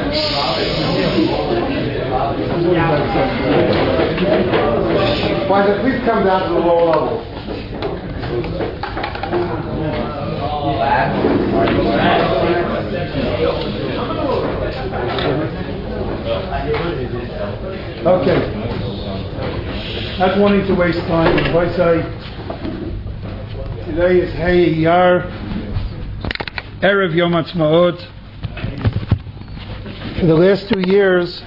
Why, please come down to the lower level. Okay. Not wanting to waste time, if I say today is Hey Iyar, Erev Yom Ha'atzmaut. For the last 2 years,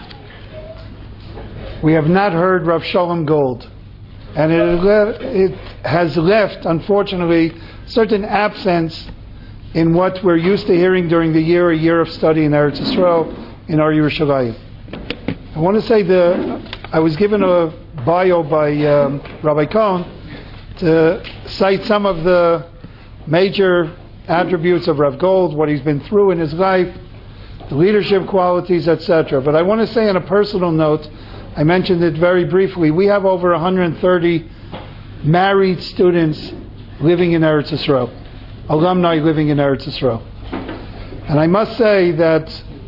we have not heard Rav Shalom Gold, and it has left, unfortunately, certain absence in what we're used to hearing during the year, a year of study in Eretz Yisrael, in our Yerushalayim. I want to say I was given a bio by Rabbi Cohn to cite some of the major attributes of Rav Gold, what he's been through in his life, the leadership qualities, etc. But I want to say on a personal note, I mentioned it very briefly, we have over 130 married students living in Eretz Yisrael, alumni living in Eretz Yisrael. And I must say that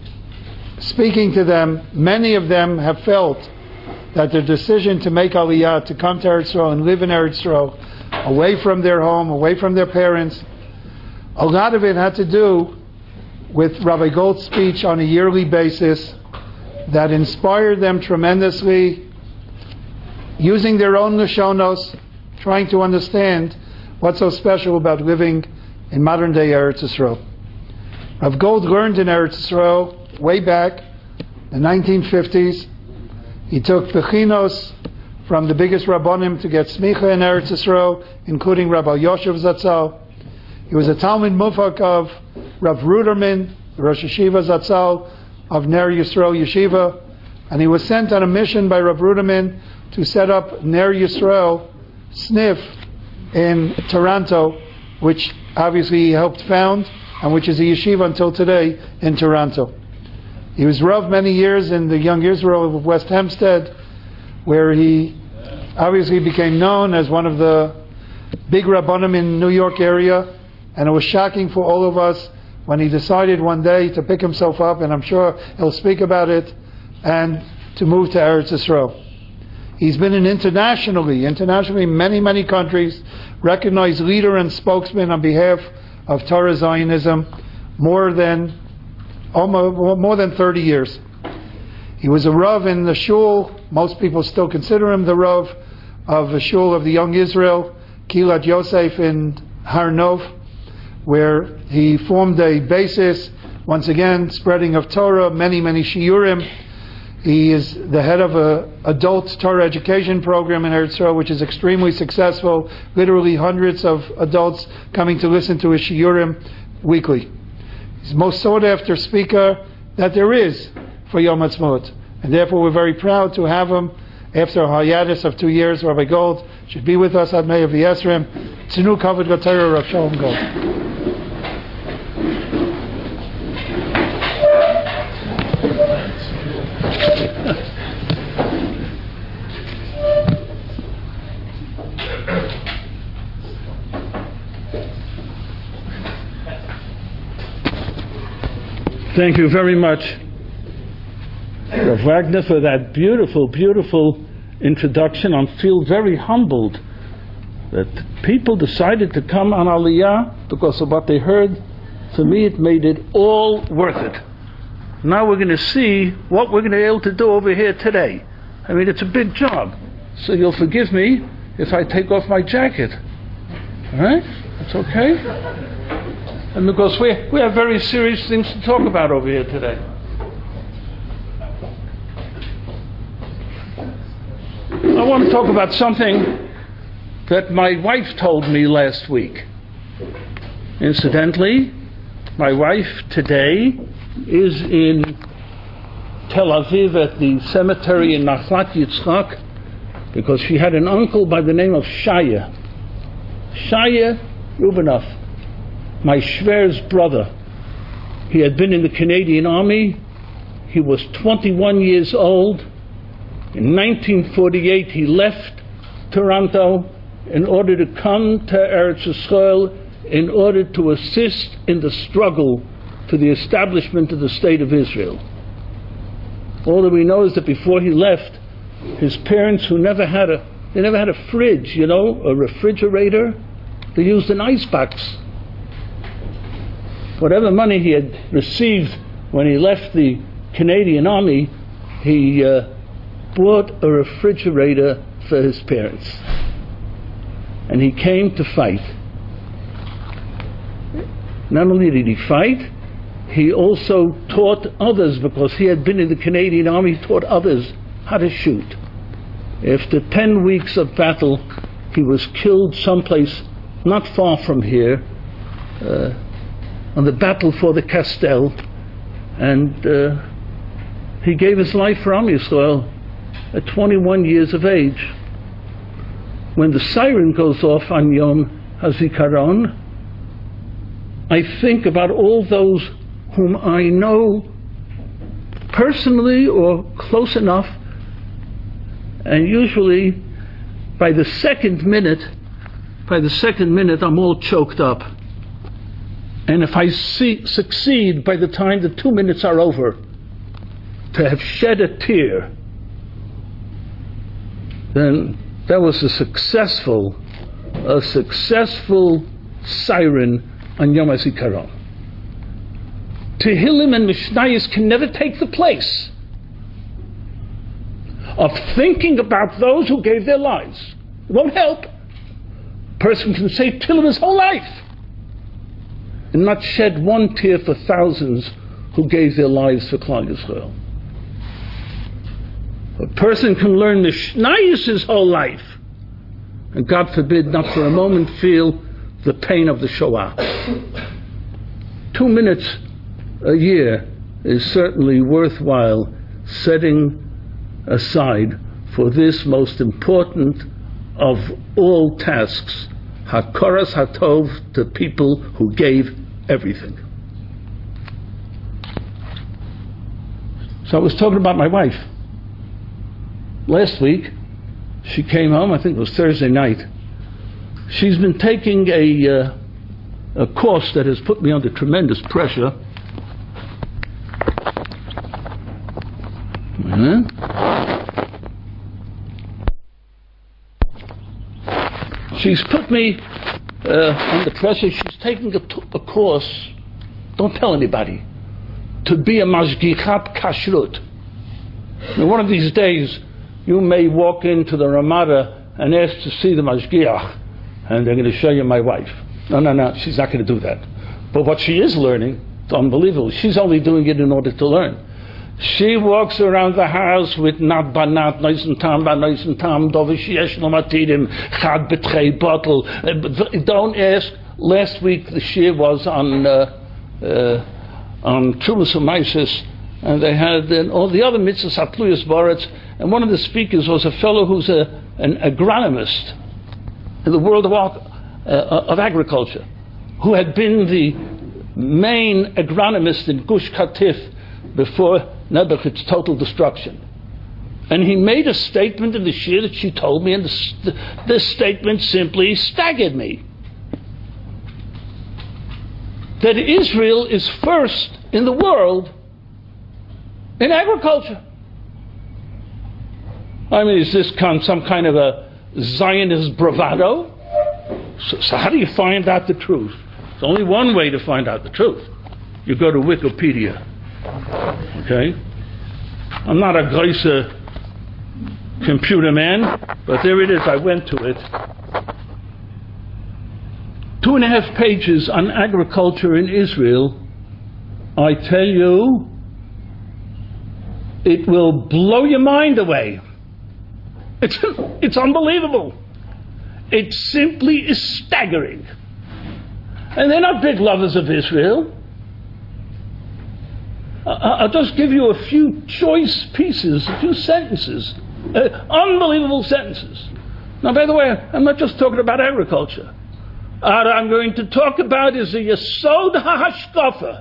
speaking to them, many of them have felt that their decision to make Aliyah, to come to Eretz Yisrael and live in Eretz Yisrael, away from their home, away from their parents, a lot of it had to do with Rabbi Gold's speech on a yearly basis that inspired them tremendously, using their own Lashonos, trying to understand what's so special about living in modern-day Eretz Yisrael. Rav Gold learned in Eretz Yisrael way back in the 1950s. He took Bechinos from the biggest Rabbonim to get Smicha in Eretz Yisrael, including Rabbi Yoshev Zatzal. He was a Talmud Mufak of Rav Ruderman, the Rosh Yeshiva Zatzal of Ner Yisrael Yeshiva, and he was sent on a mission by Rav Ruderman to set up Ner Yisrael Snif in Toronto, which obviously he helped found, and which is a yeshiva until today in Toronto. He was Rav many years in the Young Israel of West Hempstead, where he obviously became known as one of the big Rabbonim in New York area, and it was shocking for all of us when he decided one day to pick himself up, and I'm sure he'll speak about it, and to move to Eretz Yisrael. He's been an internationally many, many countries, recognized leader and spokesman on behalf of Torah Zionism more than 30 years. He was a Rav in the Shul, most people still consider him the Rav of the Shul of the Young Israel, Kilat Yosef in Har Nov, where he formed a basis, once again, spreading of Torah, many, many shiurim. He is the head of an adult Torah education program in Eretz Yisrael, which is extremely successful, literally hundreds of adults coming to listen to his shiurim weekly. He's the most sought after speaker that there is for Yom Ha'atzmaut, and therefore we're very proud to have him after a hiatus of 2 years. Rabbi Gold should be with us at May of the Esrim. Tzinu Kavod Gatera Rav Shalom Gold. Thank you very much, Rav Wagner, for that beautiful, beautiful introduction. I feel very humbled that people decided to come on Aliyah because of what they heard. For me, it made it all worth it. Now we're going to see what we're going to be able to do over here today. I mean, it's a big job. So you'll forgive me if I take off my jacket. All right? That's okay? And because we have very serious things to talk about over here today. I want to talk about something that my wife told me last week. Incidentally, my wife today is in Tel Aviv at the cemetery in Nachlat Yitzchak because she had an uncle by the name of Shaya Rubinoff, my Shver's brother. He had been in the Canadian Army. He was 21 years old. In 1948 he left Toronto in order to come to Eretz Yisrael in order to assist in the struggle for the establishment of the State of Israel. All that we know is that before he left, his parents, who never had a fridge, a refrigerator, they used an icebox. Whatever money he had received when he left the Canadian Army, he bought a refrigerator for his parents. And he came to fight. Not only did he fight, he also taught others, because he had been in the Canadian Army, he taught others how to shoot. After 10 weeks of battle, he was killed someplace not far from here, on the battle for the Castell, and he gave his life for Am Yisrael at 21 years of age. When the siren goes off on Yom HaZikaron, I think about all those whom I know personally or close enough, and usually by the second minute I'm all choked up. And if I succeed by the time the 2 minutes are over to have shed a tear, then that was a successful siren on Yom HaZikaron. Tehillim and Mishnayos can never take the place of thinking about those who gave their lives. It won't help. A person can say Tehillim his whole life and not shed one tear for thousands who gave their lives for Klal Yisrael. A person can learn Mishnayos his whole life and, God forbid, not for a moment feel the pain of the Shoah. 2 minutes a year is certainly worthwhile setting aside for this most important of all tasks, Hakoras Hatov, to people who gave everything. So I was talking about my wife. Last week, she came home, I think it was Thursday night. She's been taking a course that has put me under tremendous pressure. She's put me under pressure. She's taking a course, don't tell anybody, to be a mashgichat kashrut. Now, one of these days, you may walk into the Ramada and ask to see the mashgiach, and they're going to show you my wife. No, she's not going to do that. But what she is learning, it's unbelievable. She's only doing it in order to learn. She walks around the house with nat banat, nois and tam, dovish yesh no matidim, chad betrei bottle. Don't ask. Last week the shir was on Trumas Umaisis, and they had all the other mitzvahs hatluyas baretz, and one of the speakers was a fellow who's an agronomist in the world of agriculture, who had been the main agronomist in Gush Katif before Nebuchad's total destruction. And he made a statement in the shir that she told me, and this statement simply staggered me. That Israel is first in the world in agriculture. I mean, is this some kind of a Zionist bravado? So how do you find out the truth? There's only one way to find out the truth. You go to Wikipedia. Okay? I'm not a Geiser computer man, but there it is. I went to it. 2.5 pages on agriculture in Israel. I tell you, it will blow your mind away. It's unbelievable. It simply is staggering. And they're not big lovers of Israel. I'll just give you a few choice pieces, a few sentences, unbelievable sentences. Now, by the way, I'm not just talking about agriculture. What I'm going to talk about is the Yesod HaHashkafa.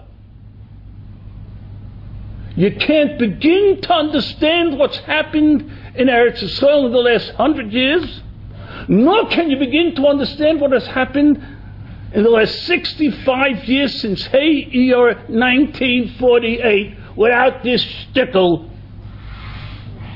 You can't begin to understand what's happened in Eretz Yisrael in the last 100 years, nor can you begin to understand what has happened in the last 65 years since Hey Iyar 1948 without this shtickle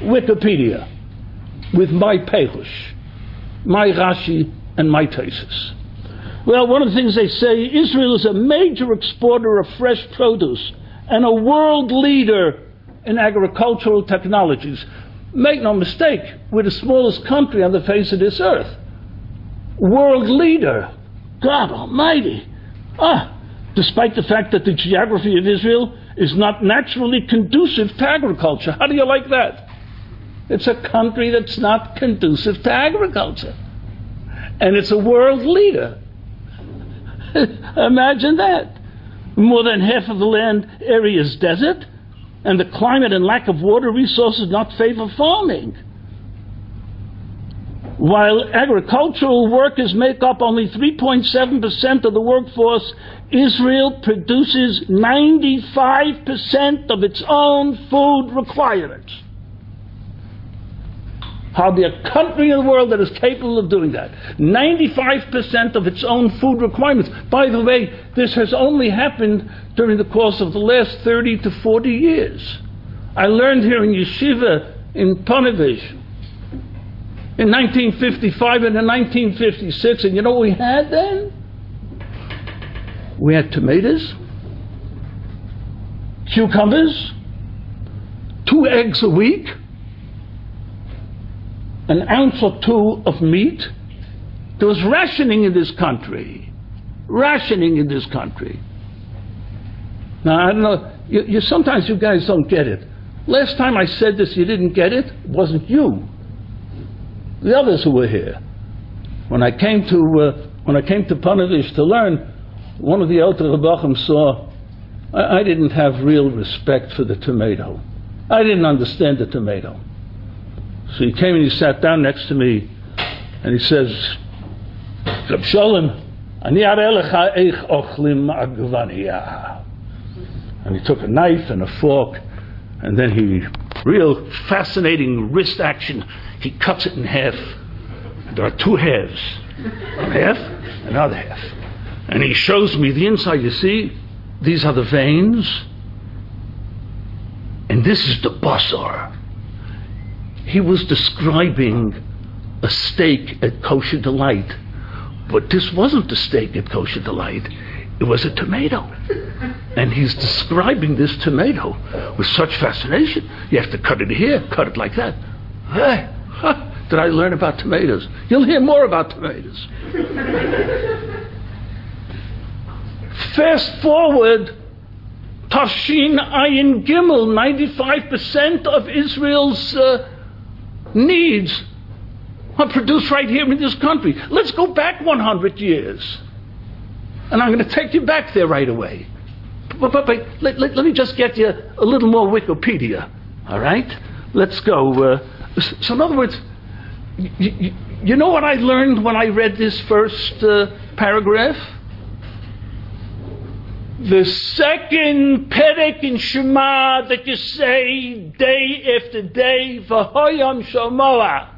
Wikipedia with my Perush, my Rashi, and my Tesis. Well, one of the things they say, Israel is a major exporter of fresh produce and a world leader in agricultural technologies. Make no mistake, we're the smallest country on the face of this earth. World leader. God almighty. Despite the fact that the geography of Israel is not naturally conducive to agriculture. How do you like that? It's a country that's not conducive to agriculture. And it's a world leader. Imagine that. More than half of the land area is desert, and the climate and lack of water resources not favor farming. While agricultural workers make up only 3.7% of the workforce, Israel produces 95% of its own food requirements. Hardly a country in the world that is capable of doing that. 95% of its own food requirements. By the way, this has only happened during the course of the last 30 to 40 years. I learned here in Yeshiva in Ponevezh in 1955 and in 1956, and you know what we had then? We had tomatoes, cucumbers, 2 eggs a week, an ounce or 2 of meat. There was rationing in this country. Rationing in this country. Now, I don't know, sometimes you guys don't get it. Last time I said this, you didn't get it. It wasn't you. The others who were here. When I came to Ponevezh to learn, one of the Elter Rebachim saw I didn't have real respect for the tomato. I didn't understand the tomato. So he came and he sat down next to me, and he says, Reb Sholem, ani areh lecha eich ochlim agvaniya. And he took a knife and a fork, and then he, real fascinating wrist action, he cuts it in half. There are 2 halves. One half, another half. And he shows me the inside. You see, these are the veins, and this is the basar. He was describing a steak at Kosher Delight, but this wasn't the steak at Kosher Delight. It was a tomato. And he's describing this tomato with such fascination. You have to cut it here, cut it like that. Hey, did I learn about tomatoes? You'll hear more about tomatoes. Fast forward, Tashin Ayin Gimel, 95% of Israel's needs are produced right here in this country. Let's go back 100 years. And I'm going to take you back there right away. But let me just get you a little more Wikipedia. All right? Let's go. So in other words, you know what I learned when I read this first paragraph? The second perek in Shema that you say day after day, v'hoyam shomoa,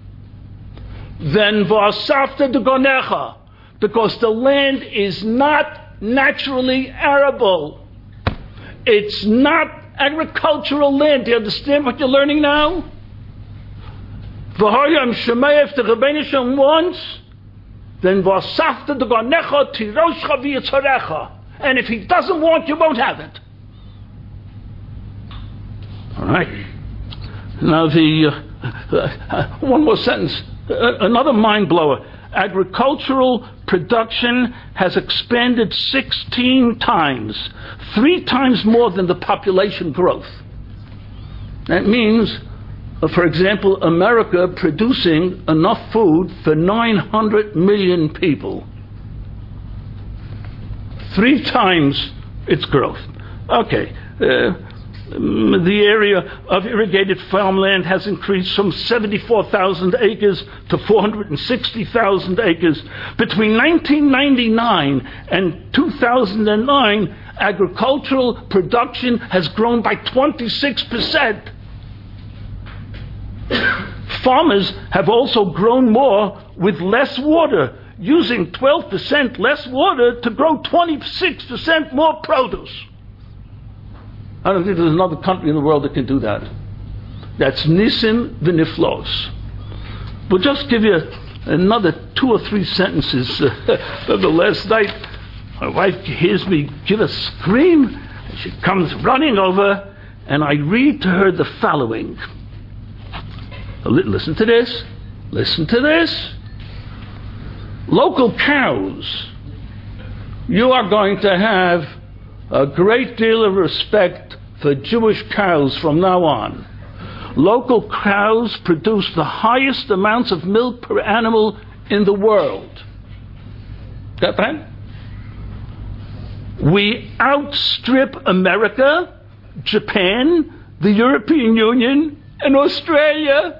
then v'asafta d'gonecha, because the land is not naturally arable. It's not agricultural land. Do you understand what you're learning now? V'hoyam shomoa, if the Rebbeinu Shalom wants, then v'asafta d'gonecha tiroshcha v'yitzarecha. And if he doesn't want, you won't have it. All right. Now one more sentence. Another mind blower. Agricultural production has expanded 16 times, 3 times more than the population growth. That means, for example, America producing enough food for 900 million people. 3 times its growth. Okay. The area of irrigated farmland has increased from 74,000 acres to 460,000 acres. Between 1999 and 2009, agricultural production has grown by 26%. Farmers have also grown more with less water, using 12% less water to grow 26% more produce. I don't think there's another country in the world that can do that. That's Nisim v'Niflos. We'll just give you another 2 or 3 sentences. The last night, my wife hears me give a scream. She comes running over, and I read to her the following. Listen to this. Listen to this. Local cows. You are going to have a great deal of respect for Jewish cows from now on. Local cows produce the highest amounts of milk per animal in the world. Got that? We outstrip America, Japan, the European Union, and Australia.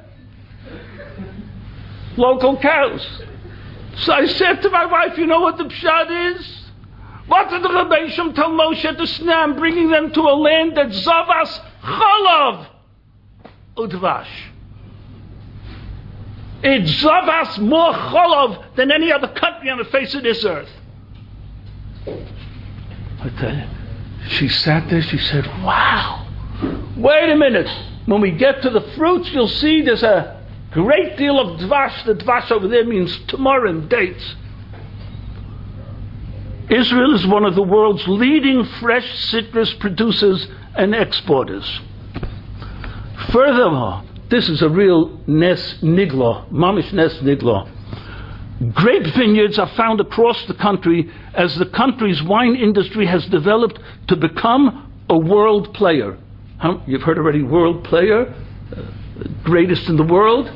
Local cows. So I said to my wife, you know what the pshat is? What did the Rebbe Shem tell Moshe to Snam, bringing them to a land that Zavas Chalav Udvash? It's Zavas more Chalav than any other country on the face of this earth. I tell you, she sat there, she said, wow, wait a minute. When we get to the fruits, you'll see there's a great deal of dvash. The dvash over there means tamarim, dates. Israel is one of the world's leading fresh citrus producers and exporters. Furthermore, this is a real nes nigla, mamish nes nigla. Grape vineyards are found across the country as the country's wine industry has developed to become a world player. You've heard already, world player, greatest in the world,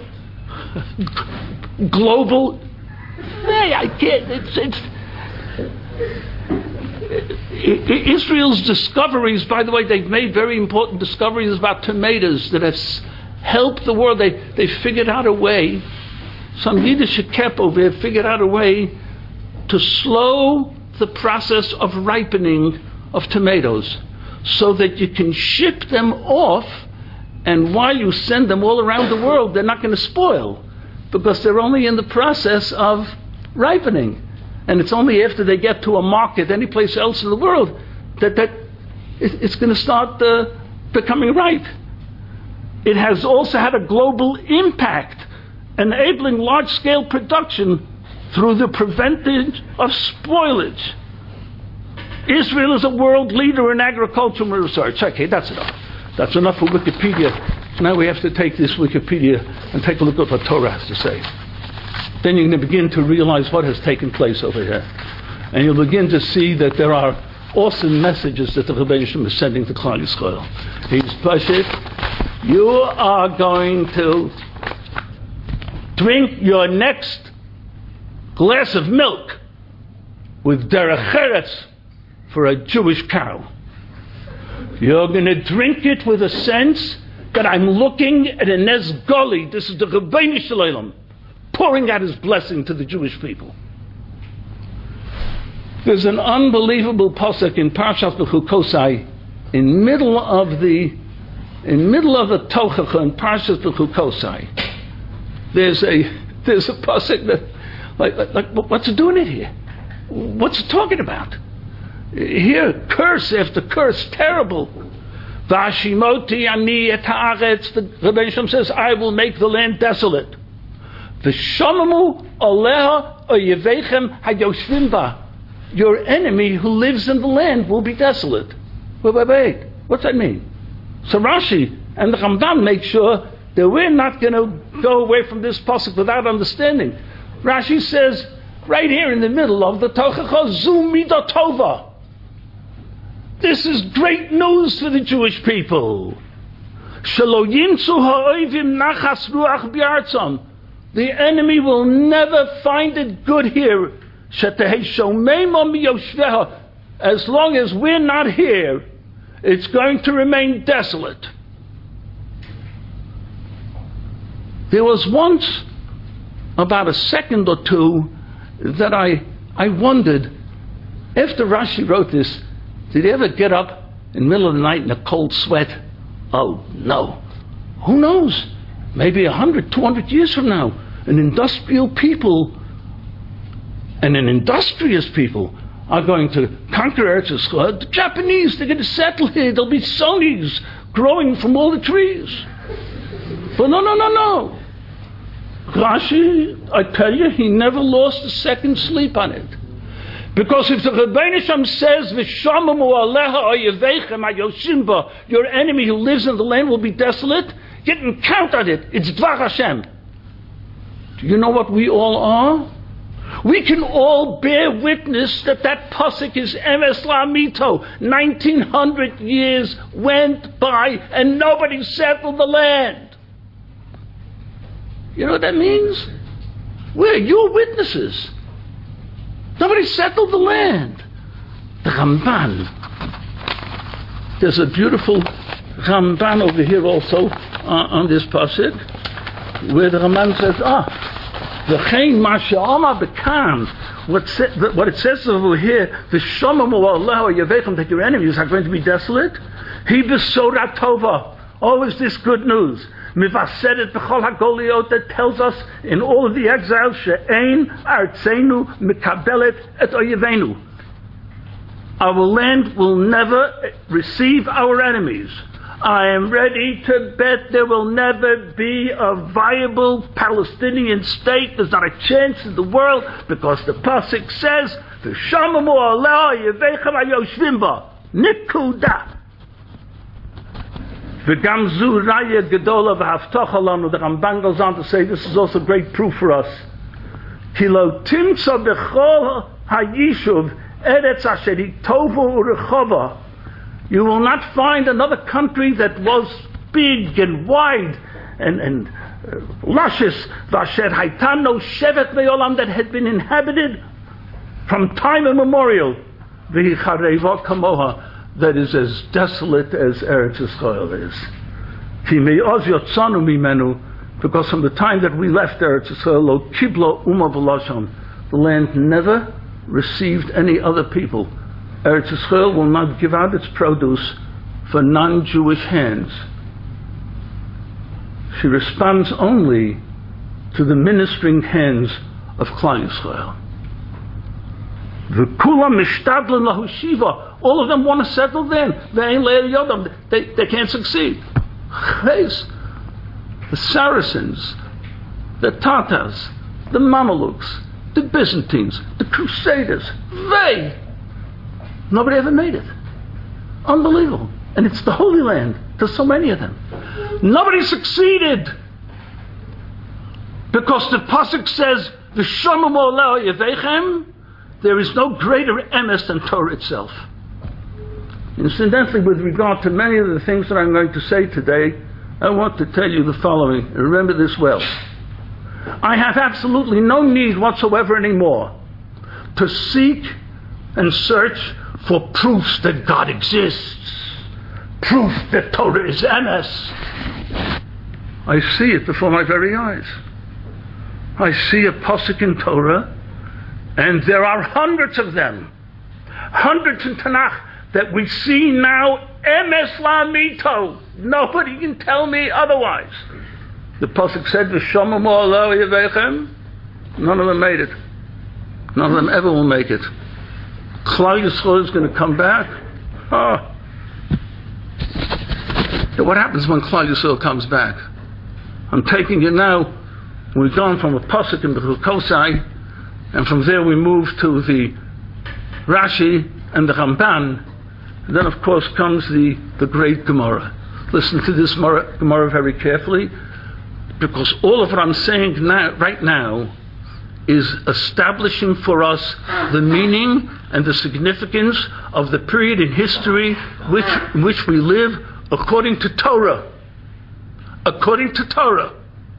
global. Hey, I can't. Israel's discoveries, by the way, they've made very important discoveries about tomatoes that have helped the world. They figured out a way. Some Yiddish kep over there figured out a way to slow the process of ripening of tomatoes so that you can ship them off, and while you send them all around the world, they're not going to spoil because they're only in the process of ripening. And it's only after they get to a market any place else in the world that it's going to start becoming ripe. It has also had a global impact, enabling large-scale production through the prevention of spoilage. Israel is a world leader in agricultural research. Okay, that's enough. That's enough for Wikipedia. Now we have to take this Wikipedia and take a look at what Torah has to say. Then you're going to begin to realize what has taken place over here. And you'll begin to see that there are awesome messages that the Rebbe Shem is sending to Klal Yisrael. He's Pashit. You are going to drink your next glass of milk with derech eretz for a Jewish cow. You're going to drink it with a sense that I'm looking at a Nes Goli. This is the Rebbeinu Shalom pouring out his blessing to the Jewish people. There's an unbelievable pasuk in Parshas Bechukosai, in middle of the Tochacha in Parshas Bechukosai. There's a pasuk that like what's it doing it here? What's it talking about? Here, curse after curse, terrible. Vashimoti ani et haaretz. The Rebbe Shem says, I will make the land desolate. V'shomamu aleha oyevechem hayoshvim ba. Your enemy who lives in the land will be desolate. Wait. What's that mean? So Rashi and the Rambam make sure that we're not going to go away from this pasuk without understanding. Rashi says, right here in the middle of the Tochacha, Zu Midah Tova. This is great news for the Jewish people. Shelo yimtzu ha'oivim nachas ruach b'artzon. The enemy will never find it good here. Shetehei shomeimo miyoshveha. As long as we're not here, it's going to remain desolate. There was once, about a second or two, that I wondered, after Rashi wrote this, did he ever get up in the middle of the night in a cold sweat? Oh, no. Who knows? Maybe 100, 200 years from now, an industrial people and an industrious people are going to conquer Eretz Yisrael. The Japanese, they're going to settle here. There'll be Sonys growing from all the trees. But no. Rashi, I tell you, he never lost a second sleep on it. Because if the Rebbeinu Shem says, V'shamamu aleha oyevechem hayoshim, your enemy who lives in the land will be desolate, you can count on it. It's Dvar Hashem. Do you know what we all are? We can all bear witness that pasuk is emes la'amito. 1900 years went by and nobody settled the land. You know what that means? We're your witnesses. Nobody settled the land. The Ramban. There's a beautiful Ramban over here also on this pasuk, where the Ramban says, V'chein ma she'amar bekan. What it says over here, V'shomamu Allah yavechem, that your enemies are going to be desolate. He b'sorah tova. Always this good news. Mivaseret b'chol hagoliot, that tells us in all of the exiles, she'ein artzenu mikabelet et oyevenu. Our land will never receive our enemies. I am ready to bet there will never be a viable Palestinian state. There's not a chance in the world, because the pasuk says, "V'shamamu Allah yevechem hayoshvim ba." Nikuda. V'gam zu raya gedola v'haftocha lanu. The Ramban goes on to say this is also great proof for us. Ki lo timtza b'chol hayishuv eretz asher tovu urechova. You will not find another country that was big and wide and luscious, vasher haitan no shevet ve'olam, that had been inhabited from time immemorial, v'hichareva kamoha, that is as desolate as Eretz Yisrael is. Ki me'oz yotzanu mimenu, because from the time that we left Eretz Yisrael, lo kiblo uma v'lashon, the land never received any other people. Eretz Yisrael will not give out its produce for non-Jewish hands. She responds only to the ministering hands of Klal Yisrael. V'kulam mishtadlen lahushiva. All of them want to settle then. They can't succeed. The Saracens, the Tatars, the Mamelukes, the Byzantines, the Crusaders, nobody ever made it. Unbelievable. And it's the Holy Land. There's so many of them. Nobody succeeded. Because the pasuk says, V'shomamu Allah yevechem, there is no greater emes than Torah itself. Incidentally, with regard to many of the things that I'm going to say today, I want to tell you the following. Remember this well. I have absolutely no need whatsoever anymore to seek and search for proofs that God exists, proof that Torah is emes. I see it before my very eyes. I see a pasuk in Torah, and there are hundreds of them, hundreds in Tanakh, that we see now emes la'amito. Nobody can tell me otherwise. The pasuk said, "V'shomamu Allah yevechem." None of them made it. None of them ever will make it. Klal Yisrael is going to come back. What happens when Klal Yisrael comes back? I'm taking it now. We've gone from a pasuk in Bechukosai, and from there we move to the Rashi and the Ramban. And then, of course, comes the great Gemara. Listen to this Gemara very carefully, because all of what I'm saying right now is establishing for us the meaning and the significance of the period in history in which we live according to Torah. According to Torah.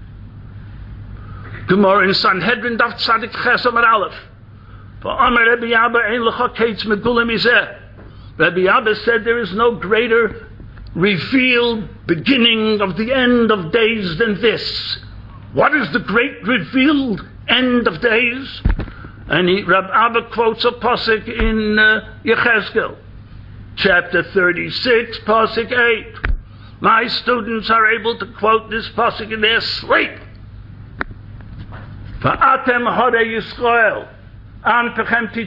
Gemara in Sanhedrin Daf Tzadik Ches Amar Aleph. V'amar Rabbi Abba ein lecha keitz megulam mizeh. Rabbi Abba said there is no greater revealed beginning of the end of days than this. What is the great revealed end of days? And Rabbi Abba quotes a pasuk in Yechezkel, chapter 36, pasuk 8. My students are able to quote this pasuk in their sleep. Va'atem hodei Yisrael. I'm going to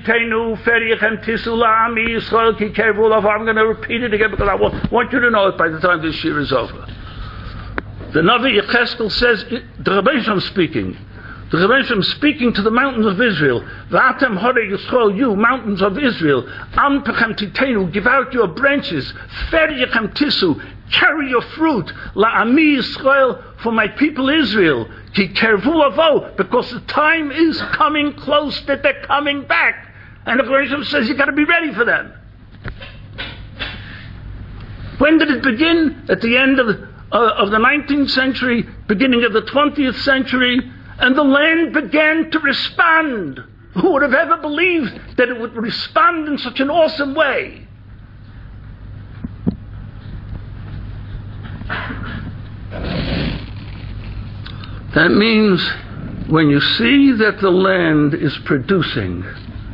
repeat it again because I want you to know it by the time this year is over. The Navi Yecheskel says, the Rebbe Shem speaking. The Rebbe Shem speaking to the mountains of Israel. V'atem horei Yisrael, you mountains of Israel, am pechem titenu, give out your branches, fer yechem tisu, carry your fruit, la'ami Yisrael, for my people Israel, ki kervu avo, because the time is coming close that they're coming back. And the Rebbe Shem says you got to be ready for them. When did it begin? At the end of the 19th century, beginning of the 20th century, and the land began to respond. Who would have ever believed that it would respond in such an awesome way? That means when you see that the land is producing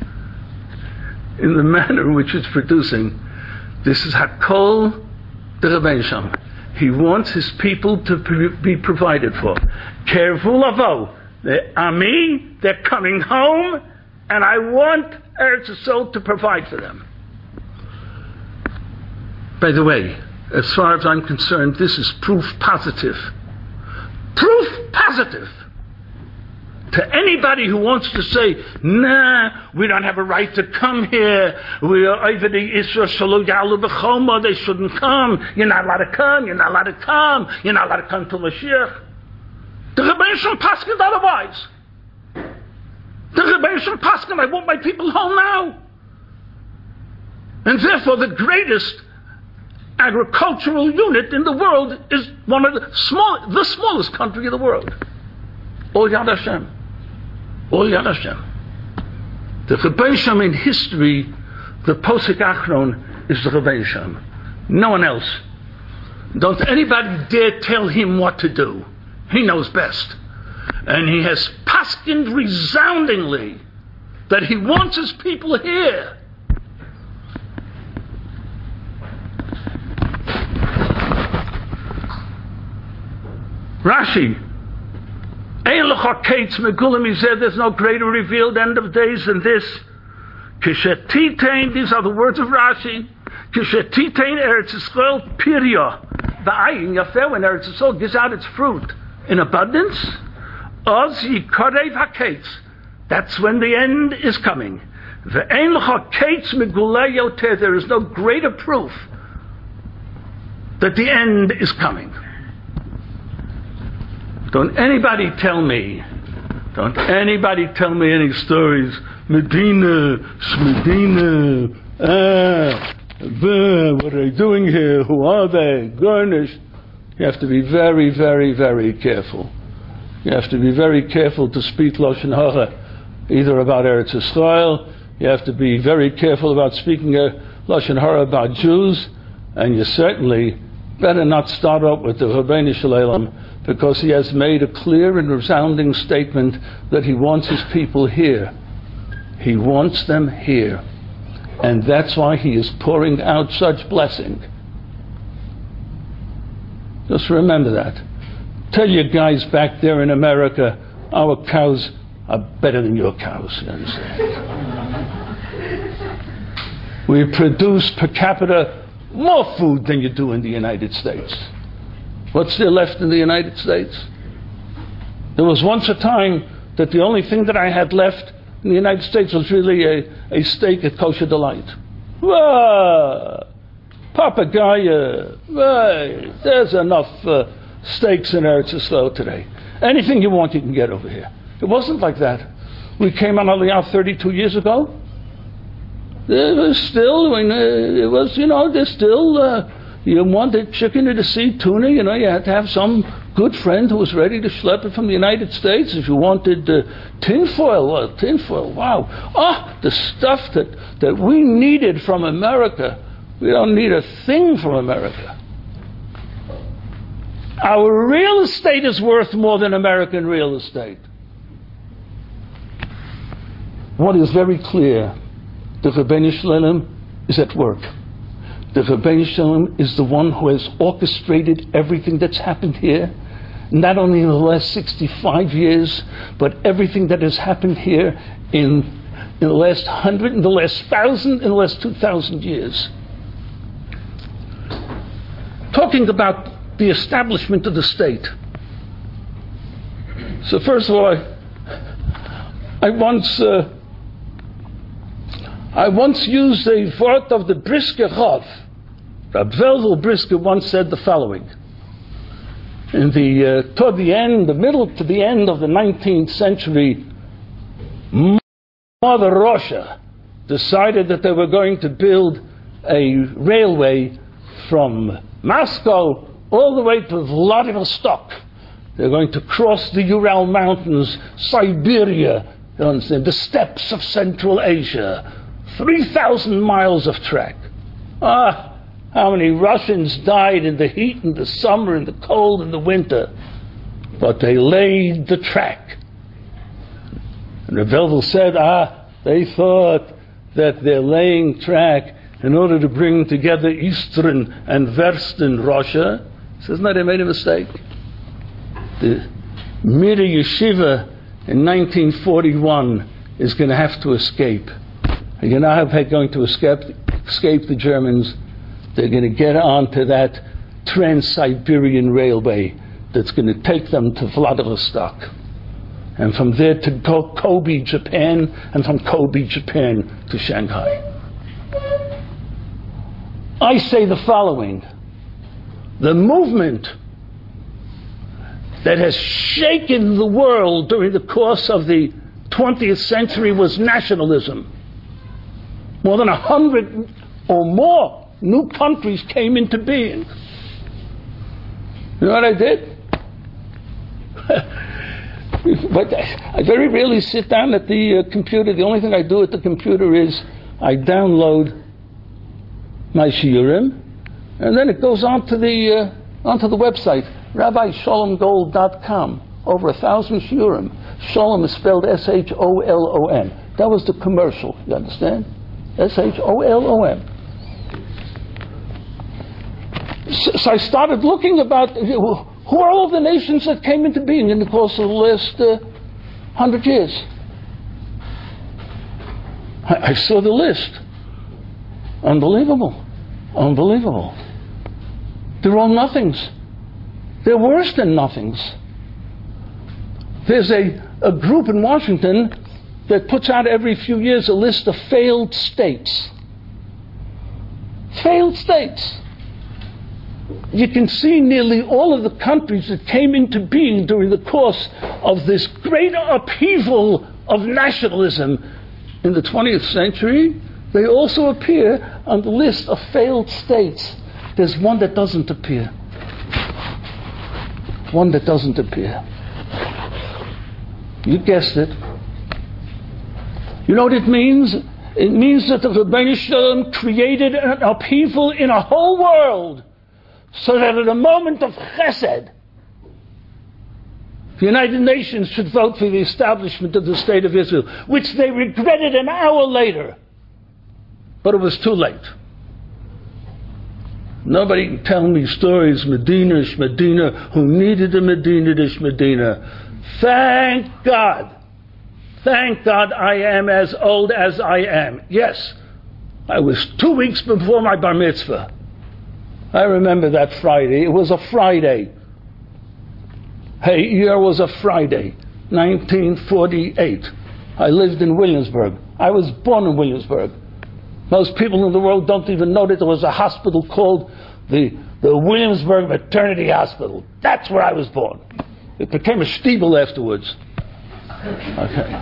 in the manner in which it's producing, this is Hakol the Rebbe Shem. He wants his people to be provided for. Kervu lavo, the Ami, they're coming home, and I want Eretz Yisrael to provide for them. By the way, as far as I'm concerned, this is proof positive. Proof positive. To anybody who wants to say, nah, we don't have a right to come here, we are over the Isra Shalom Yalu B'choma, they shouldn't come, you're not allowed to come, you're not allowed to come, you're not allowed to come to Mashiach. The Rebbe Shem paskin otherwise. The Rebbe Shem paskin, I want my people home now. And therefore the greatest agricultural unit in the world is one of the smallest country in the world. All Yad Hashem. All Yad Hashem. The Rebbe Shem in history, the Posek Achron is the Rebbe Shem. No one else. Don't anybody dare tell him what to do. He knows best. And he has paskined resoundingly that he wants his people here. Rashi, there's no greater revealed end of days than this. These are the words of Rashi. Eretz Yisrael pirya. When Eretz Yisrael gives out its fruit in abundance, that's when the end is coming. There is no greater proof that the end is coming. Don't anybody tell me any stories. Medina, Shmedina, what are they doing here? Who are they? Garnish. You have to be very, very, very careful. You have to be very careful to speak Lashon Hara, either about Eretz Yisrael. You have to be very careful about speaking Lashon Hara about Jews, and you certainly better not start up with the Rabbeinu Shalom, because he has made a clear and resounding statement that he wants his people here. He wants them here. And that's why he is pouring out such blessing. Just remember that. Tell your guys back there in America, our cows are better than your cows, you understand? We produce per capita more food than you do in the United States. What's there left in the United States? There was once a time that the only thing that I had left in the United States was really a steak at Kosher Delight. Papagaya, there's enough steaks in Eretz Yisrael today. Anything you want, you can get over here. It wasn't like that. We came on Aliyah 32 years ago. There was still, there's still... you wanted chicken or the sea tuna, you had to have some good friend who was ready to schlep it from the United States. If you wanted tinfoil, wow. The stuff that we needed from America, we don't need a thing from America. Our real estate is worth more than American real estate. What is very clear, the Rebbeinu Shalom is at work. The Rebbeinu Shalom is the one who has orchestrated everything that's happened here, not only in the last 65 years, but everything that has happened here in the last 100, in the last 1,000, in the last 2,000 years. Talking about the establishment of the state. So first of all, I once used a word of the Brisker Rav. Rab Velvel Brisker once said the following: toward the end, the middle to the end of the 19th century, Mother Russia decided that they were going to build a railway from Moscow all the way to Vladivostok. They're going to cross the Ural Mountains, Siberia, you understand, the steppes of Central Asia, 3,000 miles of track. How many Russians died in the heat, in the summer, in the cold, in the winter. But they laid the track. And Revelvel said, they thought that they're laying track in order to bring together Eastern and Western Russia. He says, no, they made a mistake. The Mir Yeshiva in 1941 is going to have to escape. You're not going to escape the Germans. They're going to get onto that Trans-Siberian Railway that's going to take them to Vladivostok. And from there to Kobe, Japan, and from Kobe, Japan to Shanghai. I say the following: the movement that has shaken the world during the course of the 20th century was nationalism. More than 100 or more new countries came into being. You know what I did? But I very rarely sit down at the computer. The only thing I do at the computer is I download my shiurim, and then it goes onto the website, RabbiSholomGold.com. Over 1,000 shiurim. Sholom is spelled S-H-O-L-O-M. That was the commercial, you understand? S-H-O-L-O-M. So I started looking about who are all the nations that came into being in the course of the last 100 years. I saw the list. Unbelievable. Unbelievable. They're all nothings. They're worse than nothings. There's a group in Washington that puts out every few years a list of failed states. Failed states. You can see nearly all of the countries that came into being during the course of this great upheaval of nationalism in the 20th century. They also appear on the list of failed states. There's one that doesn't appear. One that doesn't appear. You guessed it. You know what it means? It means that the Rebbeinu Shalom created an upheaval in a whole world, so that at a moment of chesed, the United Nations should vote for the establishment of the State of Israel, which they regretted an hour later. But it was too late. Nobody can tell me stories, Medina, Shmedina, who needed a Medina, Shmedina. Thank God. Thank God I am as old as I am. Yes, I was 2 weeks before my bar mitzvah. I remember that Friday. It was a Friday. Hey, year was a Friday, 1948. I lived in Williamsburg. I was born in Williamsburg. Most people in the world don't even know that there was a hospital called the Williamsburg Maternity Hospital. That's where I was born. It became a shtibel afterwards. Okay.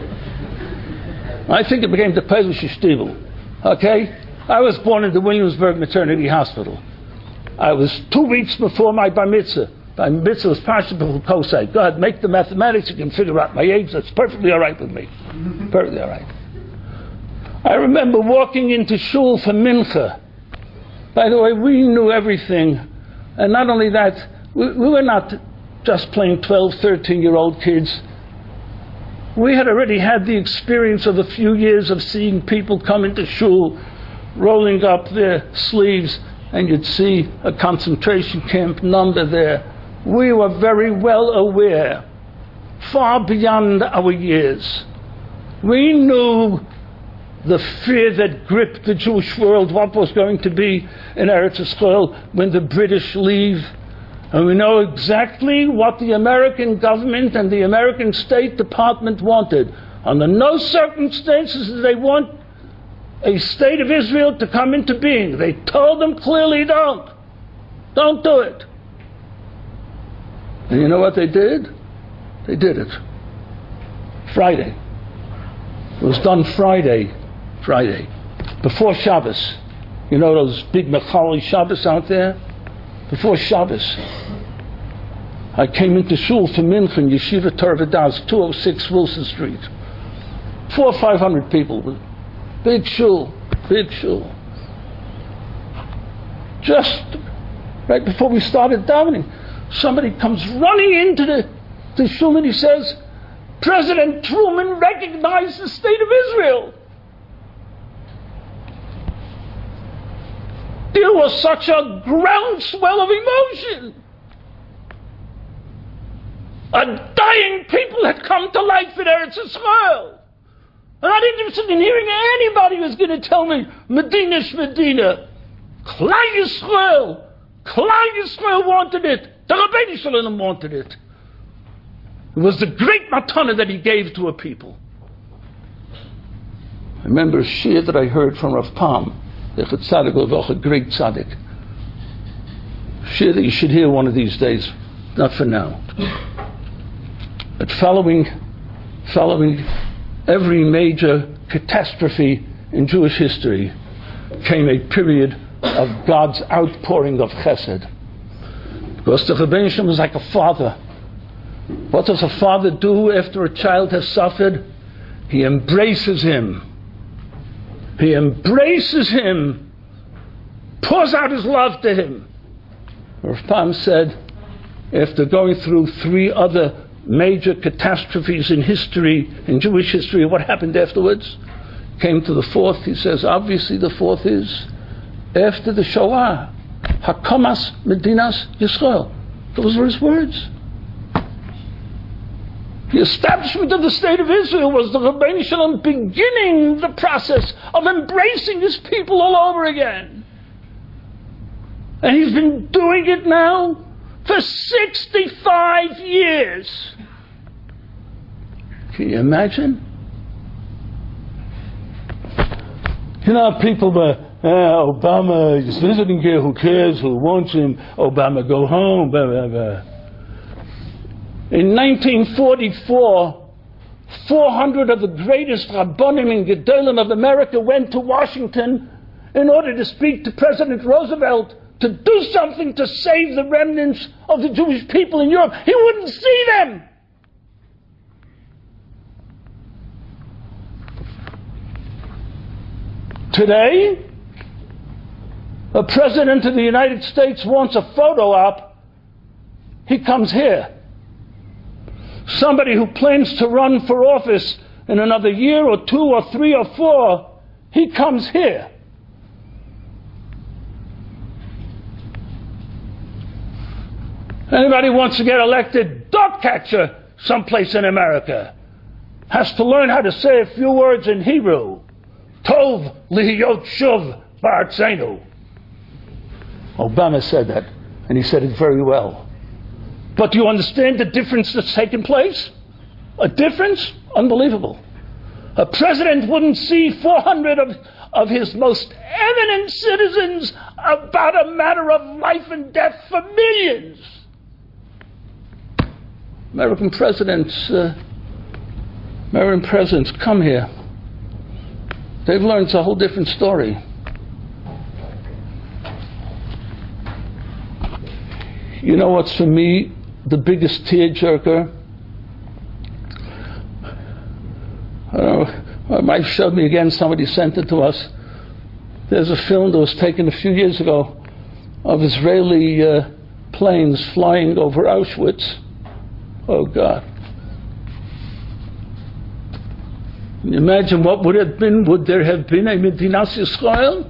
I think it became the Polish shtibel. Okay? I was born in the Williamsburg Maternity Hospital. I was 2 weeks before my bar mitzvah. My mitzvah was partially before Kosai. Go ahead, make the mathematics. You can figure out my age. That's perfectly all right with me. Perfectly all right. I remember walking into shul for mincha. By the way, we knew everything. And not only that, we were not just plain 12, 13-year-old kids. We had already had the experience of a few years of seeing people come into shul, rolling up their sleeves, and you'd see a concentration camp number there. We were very well aware, far beyond our years. We knew the fear that gripped the Jewish world, what was going to be in Eretz Yisrael when the British leave. And we know exactly what the American government and the American State Department wanted. Under no circumstances did they want a state of Israel to come into being. They told them clearly, don't do it. And you know what they did? They did it. Friday. It was done Friday, before Shabbos. You know those big Mechali Shabbos out there? Before Shabbos. I came into shul from Minchen, Yeshiva Torah Das, 206 Wilson Street. 400 or 500 people. Big shul. Just right before we started davening, somebody comes running into the shul and he says, President Truman recognized the state of Israel. There was such a groundswell of emotion. A dying people had come to life in Eretz Yisrael. I'm not interested in hearing anybody who's going to tell me, Medina. Klal Yisrael wanted it. The Rabbeinu Shalom wanted it. It was the great matana that he gave to a people. I remember a shir that I heard from Rav Pam, the tzaddik, a great tzaddik. Shir that you should hear one of these days, not for now. But following every major catastrophe in Jewish history came a period of God's outpouring of chesed. Because the Rebbeinu Shalom was like a father. What does a father do after a child has suffered? He embraces him. Pours out his love to him. Rav Pam said, after going through 3 other major catastrophes in history, in Jewish history, what happened afterwards? Came to the 4th, he says, obviously the 4th is after the Shoah, Hakamas Medinas Yisrael. Those were his words. The establishment of the state of Israel was the Rabbeinu Shalom beginning the process of embracing his people all over again. And he's been doing it now for 65 years. Can you imagine? You know, people were, Obama is visiting here, who cares, who wants him, Obama go home, blah, blah, blah. In 1944, 400 of the greatest Rabbonim and Gedolim of America went to Washington in order to speak to President Roosevelt to do something to save the remnants of the Jewish people in Europe. He wouldn't see them. Today, a president of the United States wants a photo op. He comes here. Somebody who plans to run for office in another year or 2 or 3 or 4, he comes here. Anybody wants to get elected dog catcher someplace in America has to learn how to say a few words in Hebrew. Tov lihiyot shuv ba'artzenu. Obama said that, and he said it very well. But do you understand the difference that's taken place? A difference? Unbelievable. A president wouldn't see 400 of his most eminent citizens about a matter of life and death for millions. American presidents come here. They've learned a whole different story. You know what's for me the biggest tearjerker? I don't know, my wife showed me again, somebody sent it to us. There's a film that was taken a few years ago of Israeli planes flying over Auschwitz. Oh God. Can you imagine what would have been? Would there have been a Medinas Yisrael?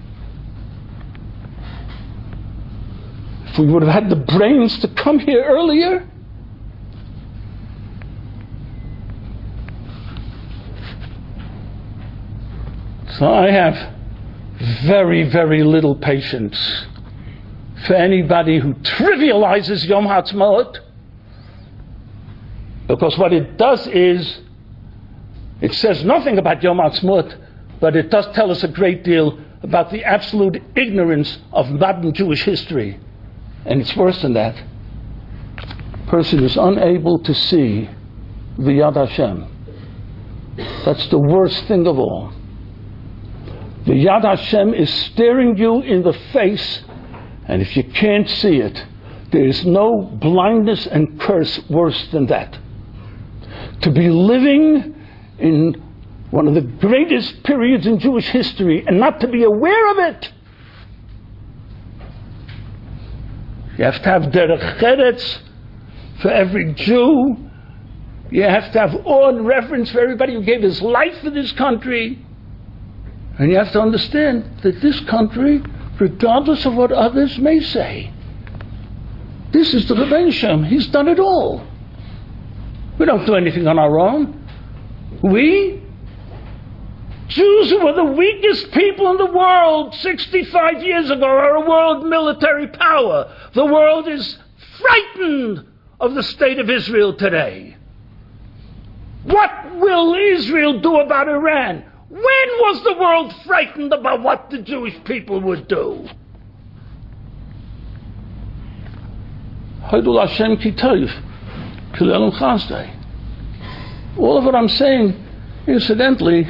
If we would have had the brains to come here earlier? So I have very, very little patience for anybody who trivializes Yom Ha'atzmaut, because what it does is, it says nothing about Yom Ha'atzmaut, but it does tell us a great deal about the absolute ignorance of modern Jewish history. And it's worse than that. A person is unable to see the Yad Hashem. That's the worst thing of all. The Yad Hashem is staring you in the face, and if you can't see it, there is no blindness and curse worse than that. To be living in one of the greatest periods in Jewish history and not to be aware of it. You have to have derech cheretz for every Jew. You have to have awe and reverence for everybody who gave his life for this country. And you have to understand that this country, regardless of what others may say, this is the Rebbeinu Shem. He's done it all. We don't do anything on our own. We, Jews who were the weakest people in the world 65 years ago, are a world military power. The world is frightened of the state of Israel today. What will Israel do about Iran? When was the world frightened about what the Jewish people would do? Haidul Hashem ki tov, Kilel Chazdei. All of what I'm saying, incidentally,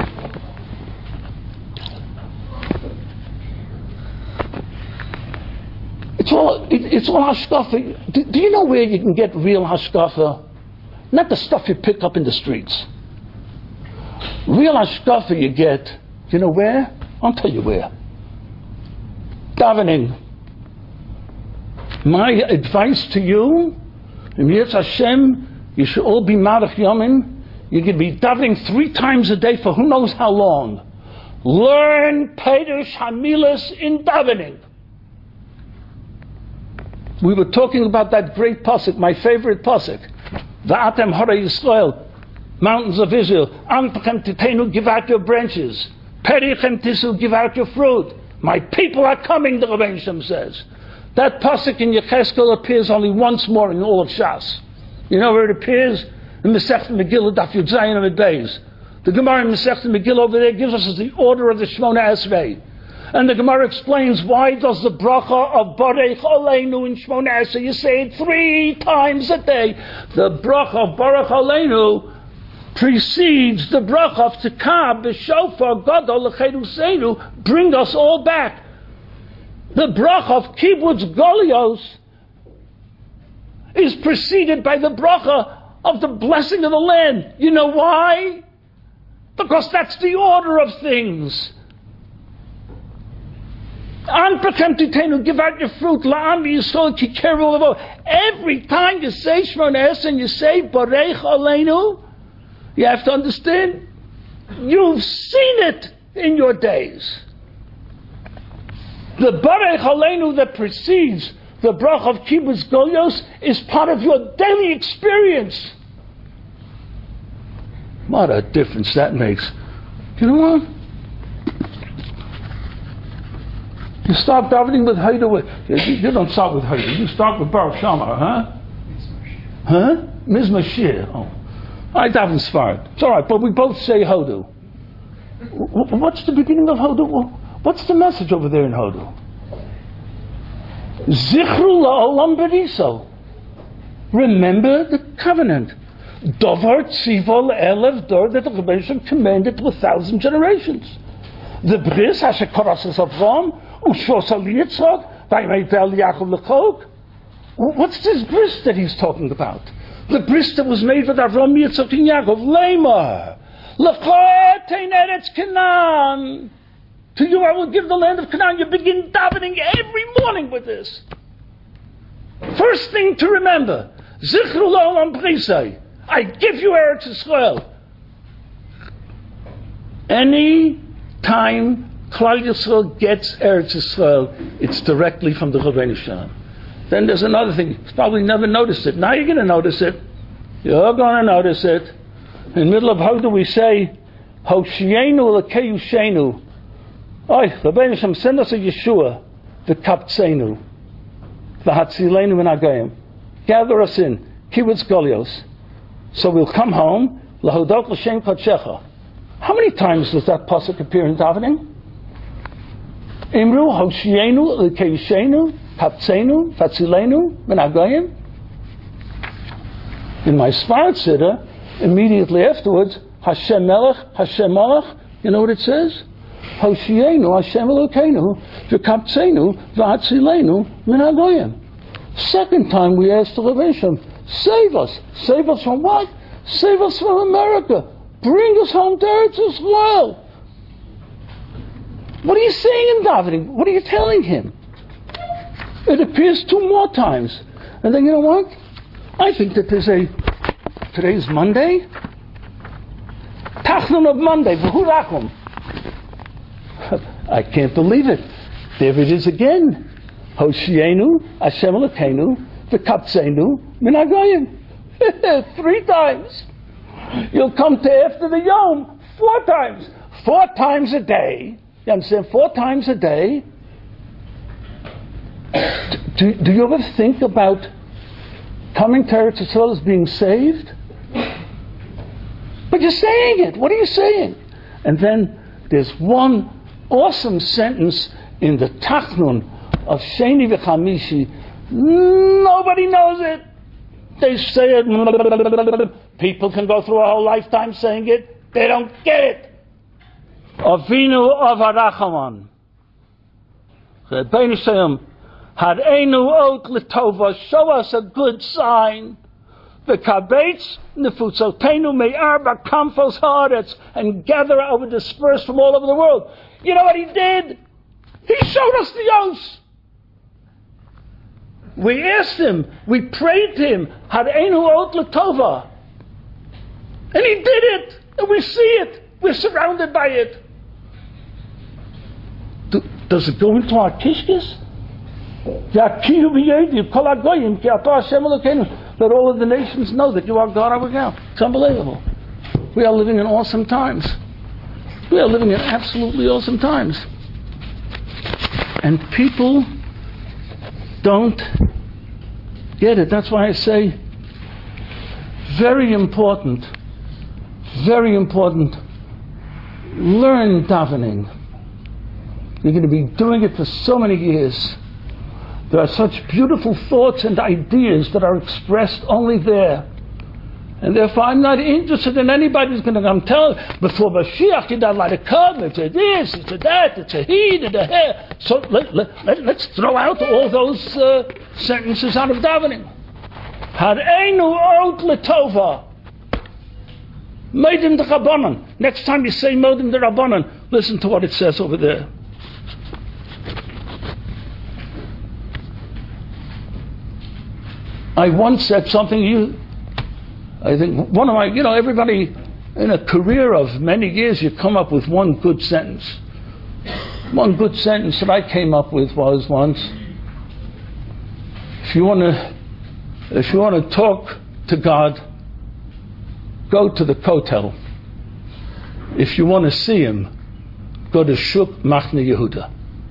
it's all hashkafa. Do you know where you can get real hashkafa? Not the stuff you pick up in the streets. Real hashkafa you get, you know where? I'll tell you where. Davening. My advice to you, in Yetz Hashem, you should all be Marach Yomin. You could be davening 3 times a day for who knows how long. Learn Perush Hamilas in davening. We were talking about that great pasuk, my favorite pasuk. Va'atem hara Yisrael, mountains of Israel. Anpechem titenu, give out your branches. Perichem tisu, give out your fruit. My people are coming, the Rebbeinu Shem says. That pasuk in Yecheskel appears only once more in all of Shas. You know where it appears? In Masechet Megillah, Daf Yud Zayin Amud Beis. The Gemara in Masechet Megillah over there gives us the order of the Shmona Esrei. And the Gemara explains why does the bracha of Barech Aleinu in Shmona Esrei, you say it 3 times a day. The bracha of Barech Aleinu precedes the bracha of Tekah B'Shofar Gadol L'Cheduseinu, bring us all back. The bracha of Kibbutz Golios is preceded by the bracha of the blessing of the land. You know why? Because that's the order of things. Give out your fruit. Every time you say Shmona Esrei and you say Barech Aleinu, you have to understand, you've seen it in your days. The Barech Aleinu that precedes the bracha of Kibbutz Golios is part of your daily experience. What a difference that makes. You know what? You start davening with Haida. You don't start with Haida. You start with Baruch Shamar, huh? Huh? Mizmor Shir. Oh. I daven Sfarad. It's all right, but we both say Hodu. What's the beginning of Hodu? What's the message over there in Hodu? Zichru la'olam beriso. Remember the covenant. Dovar tzivo le'elev dor, that the Rebbeinu Shem commanded to 1,000 generations. The bris asher korasas Avram ushos al Yitzchak vaymeidel Yaakov lechok. What's this bris that he's talking about? The bris that was made with Avram, Yitzchak, and Yaakov. Lemar lecha etein eretz Canaan. To you I will give the land of Canaan. You begin davening every morning with this. First thing to remember, Zichru la'olam brisai. I give you Eretz Yisrael. Any time Klal Yisrael gets Eretz Yisrael, it's directly from the Rebbeinu Shem. Then there's another thing. You probably never noticed it. Now you're going to notice it. You're going to notice it. In the middle of Hodu we say, Hoshienu l'keyu shenu. Oy, Rebbeinu Shem, send us a Yeshua, the kaptzenu. v'hatzilenu min hagayim. Gather us in, kibbutz golios. So we'll come home, lahodot l'shem kodshecha. How many times does that pasuk appear in davening? Imru hoshienu l'keishenu kaptzenu v'hatzilenu min hagayim. In my Sfarad Siddur, immediately afterwards, Hashem Melech, Hashem Malach, you know what it says? Hoshienu, Hashem Elokeinu, v'kaptzenu, v'hatzilenu, min hagoyim. Second time we asked the Levishim, save us. Save us from what? Save us from America. Bring us home to Eretz Yisrael. What are you saying in davening? What are you telling him? It appears 2 more times. And then you know what? I think that today's Monday. Tachnun of Monday, v'hu rachum. I can't believe it. There it is again. Hoshienu, Hashem Elokeinu, v'kaptzenu, min hagoyim. 3 times. You'll come to after the Yom 4 times. 4 times a day. You understand? 4 times a day. Do you ever think about coming to Eretz Yisrael as being saved? But you're saying it. What are you saying? And then there's one awesome sentence in the Tachnun of Sheni v'Chamishi. Nobody knows it. They say it. People can go through a whole lifetime saying it. They don't get it. Avinu avarachaman. Rebbeinu Shalom. Hareinu ot l'tova. Show us a good sign. V'kabetz nefutzotenu me'ar b'kamfos haaretz, and gather our dispersed from all over the world. You know what he did? He showed us the oaths. We asked him, we prayed to him, Hareinu ot l'tova. And he did it. And we see it. We're surrounded by it. Does it go into our kishkis? Let all of the nations know that you are God our God. It's unbelievable. We are living in awesome times. We are living in absolutely awesome times. And people don't get it. That's why I say, very important, learn davening. You're going to be doing it for so many years. There are such beautiful thoughts and ideas that are expressed only there. And therefore I'm not interested in anybody who's going to come tell before Mashiach you're not allowed to come, it's a this, it's a that, it's a he, it's a her. So let's throw out all those sentences out of davening. Hareinu ot l'tova. Modim d'Rabbanan. Next time you say Modim d'Rabbanan, listen to what it says over there. I once said something, I think one of my, everybody in a career of many years, you come up with one good sentence. One good sentence that I came up with was once, if you want to talk to God, go to the Kotel. If you want to see him, go to Shuk Machne Yehuda.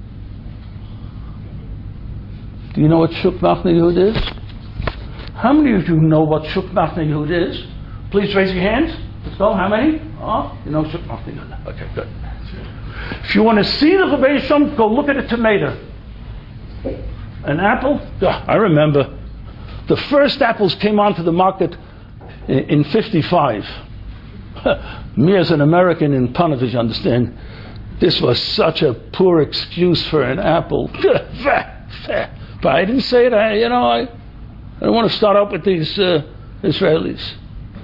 Do you know what Shuk Machne Yehuda is? How many of you know what Shuk Machne Yehuda is? Please raise your hands. Let's go. How many? Oh, you know Shuk Machne Yehuda. Okay, good. If you want to see the Rebbeinu Shalom, go look at a tomato. An apple? I remember. The first apples came onto the market in 55. Me as an American in Panovich, understand, this was such a poor excuse for an apple. But I didn't say it, I don't want to start up with these Israelis.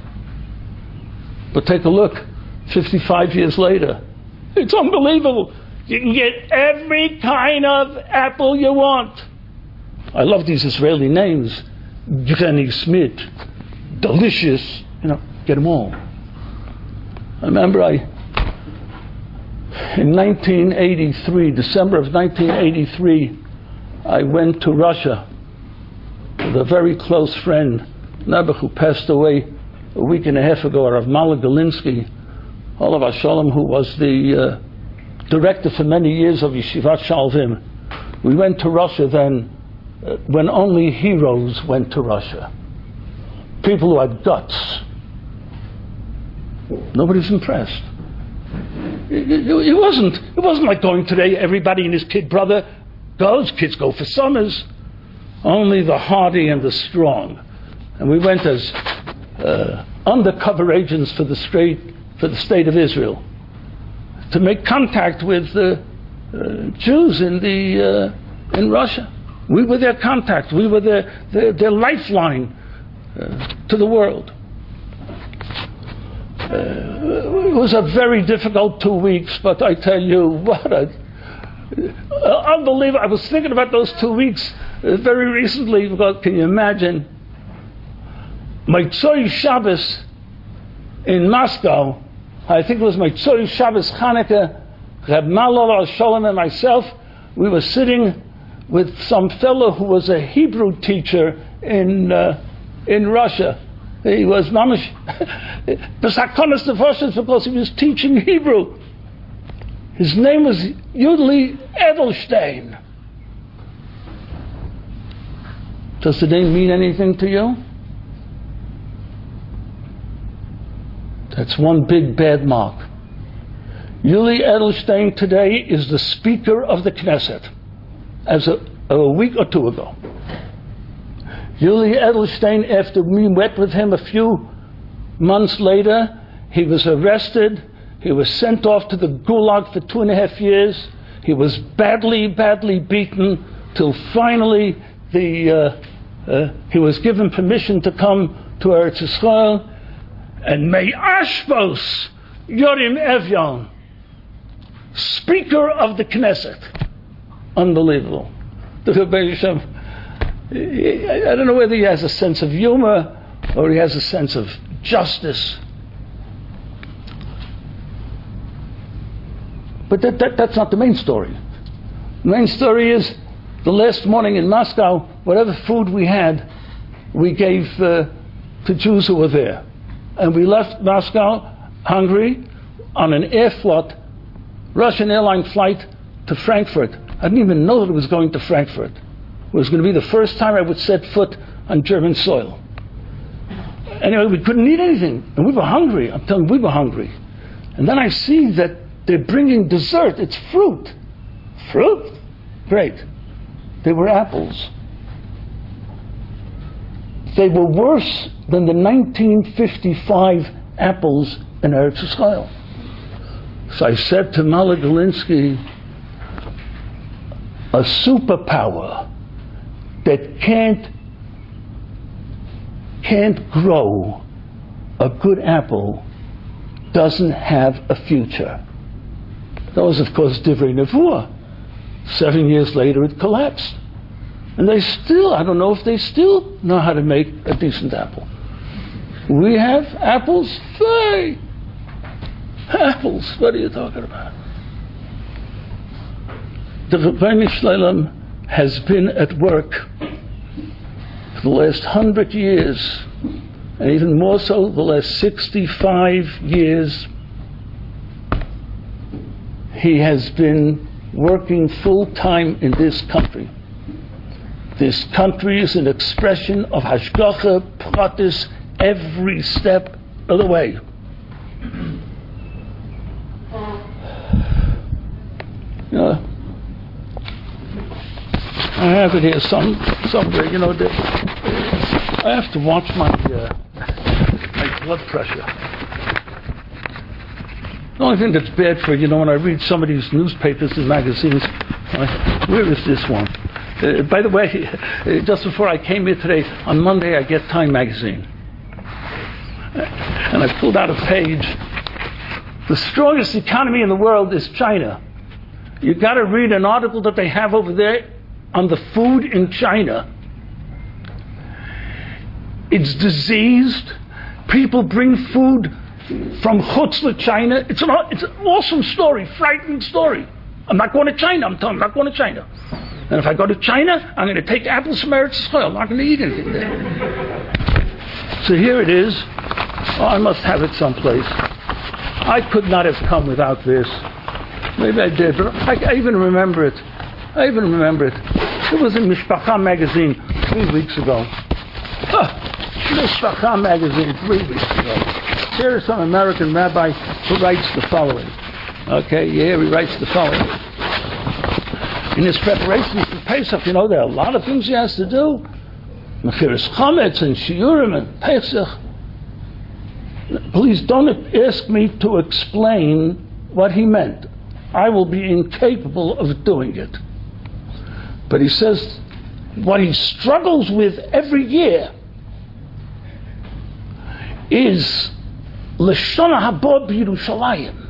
But take a look, 55 years later. It's unbelievable. You can get every kind of apple you want. I love these Israeli names. Granny Smith, delicious, get them all. I remember in 1983, December of 1983, I went to Russia with a very close friend, Nebuch, who passed away a week and a half ago, Rav Malach Galinsky, Olav Shalom, who was the director for many years of Yeshivat Shalvim. We went to Russia then when only heroes went to Russia. People who had guts. Nobody's impressed. It wasn't like going today, everybody and his kid brother goes, kids go for summers. Only the hardy and the strong. And we went as undercover agents for the state of Israel to make contact with the Jews in Russia. We were their contact. We were their lifeline to the world. It was a very difficult 2 weeks, but I tell you what, unbelievable. I was thinking about those 2 weeks very recently, because can you imagine? Motzei Shabbos in Moscow, I think it was Motzei Shabbos Chanukah, Reb Malol Sholem and myself, we were sitting with some fellow who was a Hebrew teacher in Russia. He was mamish b'sakonas nefashos because he was teaching Hebrew. His name was Yuli Edelstein. Does the name mean anything to you? That's one big bad mark. Yuli Edelstein today is the Speaker of the Knesset, as a week or two ago. Yuli Edelstein, after we met with him a few months later, he was arrested. He was sent off to the Gulag for 2.5 years. He was badly, badly beaten till finally he was given permission to come to Eretz Yisrael. And May Ashbos Yorim Evyon, Speaker of the Knesset. Unbelievable. The Rebbe Shem, I don't know whether he has a sense of humor or he has a sense of justice. But that's not the main story. The main story is the last morning in Moscow, whatever food we had, we gave to Jews who were there. And we left Moscow, Hungary, on an Aeroflot Russian airline flight to Frankfurt. I didn't even know that it was going to Frankfurt. It was going to be the first time I would set foot on German soil. Anyway, we couldn't eat anything. And we were hungry. I'm telling you, we were hungry. And then I see that they're bringing dessert. It's fruit. Fruit? Great. They were apples. They were worse than the 1955 apples in Eretz Yisrael. So I said to Mala Galinsky, a superpower that can't grow a good apple doesn't have a future. That was, of course, Divrei Nevuah. 7 years later, it collapsed. And they still, I don't know if they still know how to make a decent apple. We have apples? Hey! Apples, what are you talking about? The Rebbeinu Shlelem has been at work for the last 100 years, and even more so the last 65 years. He has been working full-time in this country. This country is an expression of Hashgacha Pratis every step of the way. You know, I have it here somewhere. You know, I have to watch my blood pressure. The only thing that's bad for, you know, when I read some of these newspapers and magazines, where is this one? By the way, just before I came here today, on Monday I get Time magazine. And I pulled out a page. The strongest economy in the world is China. You've got to read an article that they have over there on the food in China. It's diseased. People bring food from Chutz to China. It's an awesome story, frightening story. I'm not going to China. I'm telling you, I'm not going to China. And if I go to China, I'm going to take apples from Eretz Yisrael. I'm not going to eat anything there. So here it is. Oh, I must have it someplace. I could not have come without this. Maybe I did, but I even remember it. It was in Mishpacha magazine 3 weeks ago. Mishpacha magazine 3 weeks ago. Here is some American rabbi who writes the following. Okay, here he writes the following. In his preparations for Pesach, there are a lot of things he has to do. Mechiras Chametz and Shiurim and Pesach. Please don't ask me to explain what he meant. I will be incapable of doing it. But he says what he struggles with every year is Lashon Haba b'Yerushalayim.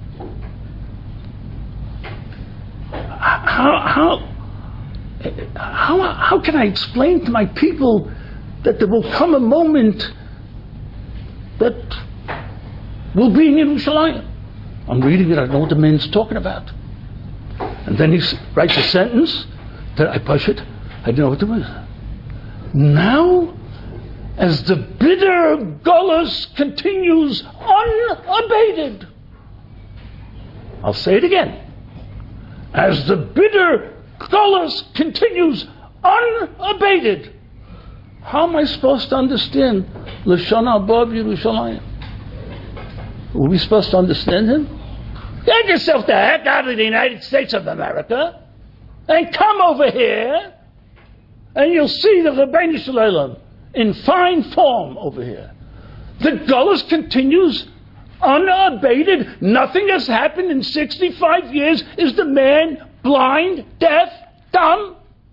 How can I explain to my people that there will come a moment that will be in Yerushalayim? I'm reading it, I don't know what the man's talking about. And then he writes a sentence, that I push it, I didn't know what it was. Now, as the bitter Golus continues unabated, I'll say it again. As the bitter Golus continues unabated, how am I supposed to understand Lashon Haba b'Yerushalayim? Are we supposed to understand him? Get yourself the heck out of the United States of America and come over here and you'll see the Rebbeinu Shalom in fine form over here. The Golus continues unabated. Nothing has happened in 65 years. Is the man blind, deaf, dumb?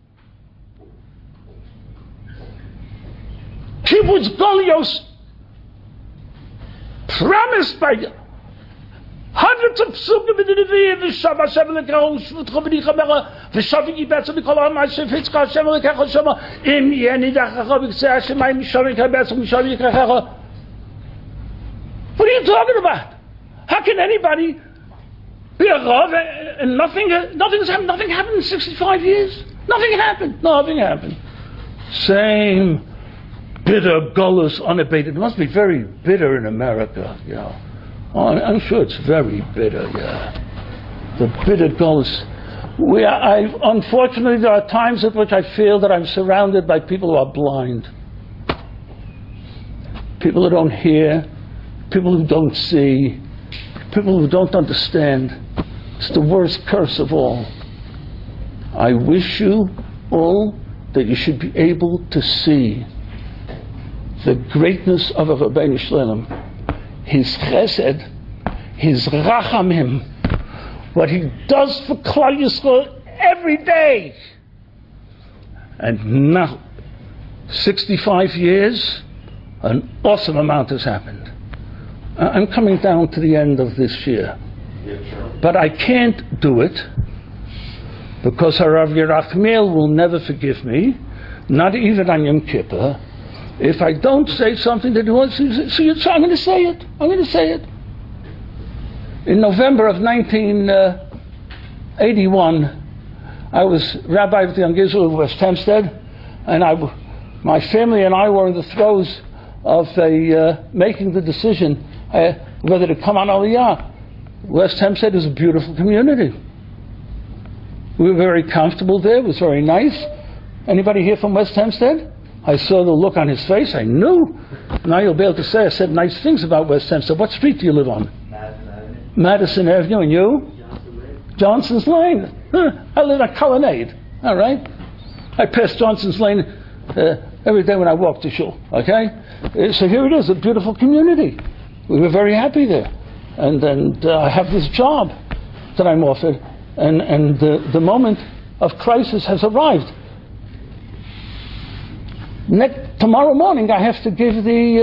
Kibbutz Golios promised by hundreds of psukim in the Nevi'im, v'shav Hashem lekecha u'shvutcha v'nichamecha v'shav yibetza v'kol ha'am Hashem fitzka Hashem lekecha shema im yenidachacha v'kseh Hashemayim mishav yikabetza mishav yikachecha. What are you talking about? How can anybody be a Rav and nothing happened in 65 years? Nothing happened. Same bitter Golus unabated. It must be very bitter in America, Oh, I'm sure it's very bitter, The bitter Golus. Unfortunately, there are times at which I feel that I'm surrounded by people who are blind. People who don't hear, people who don't see, people who don't understand. It's the worst curse of all. I wish you all that you should be able to see the greatness of Rebbeinu Shalom, his chesed, his rachamim, what he does for Klal Yisrael every day. And now, 65 years, an awesome amount has happened. I'm coming down to the end of this year. But I can't do it because Harav Yerachmiel will never forgive me, not even on Yom Kippur, if I don't say something that he wants to see. So I'm going to say it. In November of 1981, I was rabbi of the Young Israel of West Hempstead, and my family and I were in the throes of making the decision whether to come on Aliyah. West Hempstead is a beautiful community. We were very comfortable there. It was very nice. Anybody here from West Hempstead? I saw the look on his face. I knew. Now you'll be able to say I said nice things about West Hempstead. What street do you live on? Madison Avenue. And you? Johnson's Lane. I live on Colonnade. All right. I pass Johnson's Lane every day when I walk to shul. Okay. So here it is, a beautiful community. We were very happy there. And I have this job that I'm offered, and the moment of crisis has arrived. Tomorrow morning, I have to give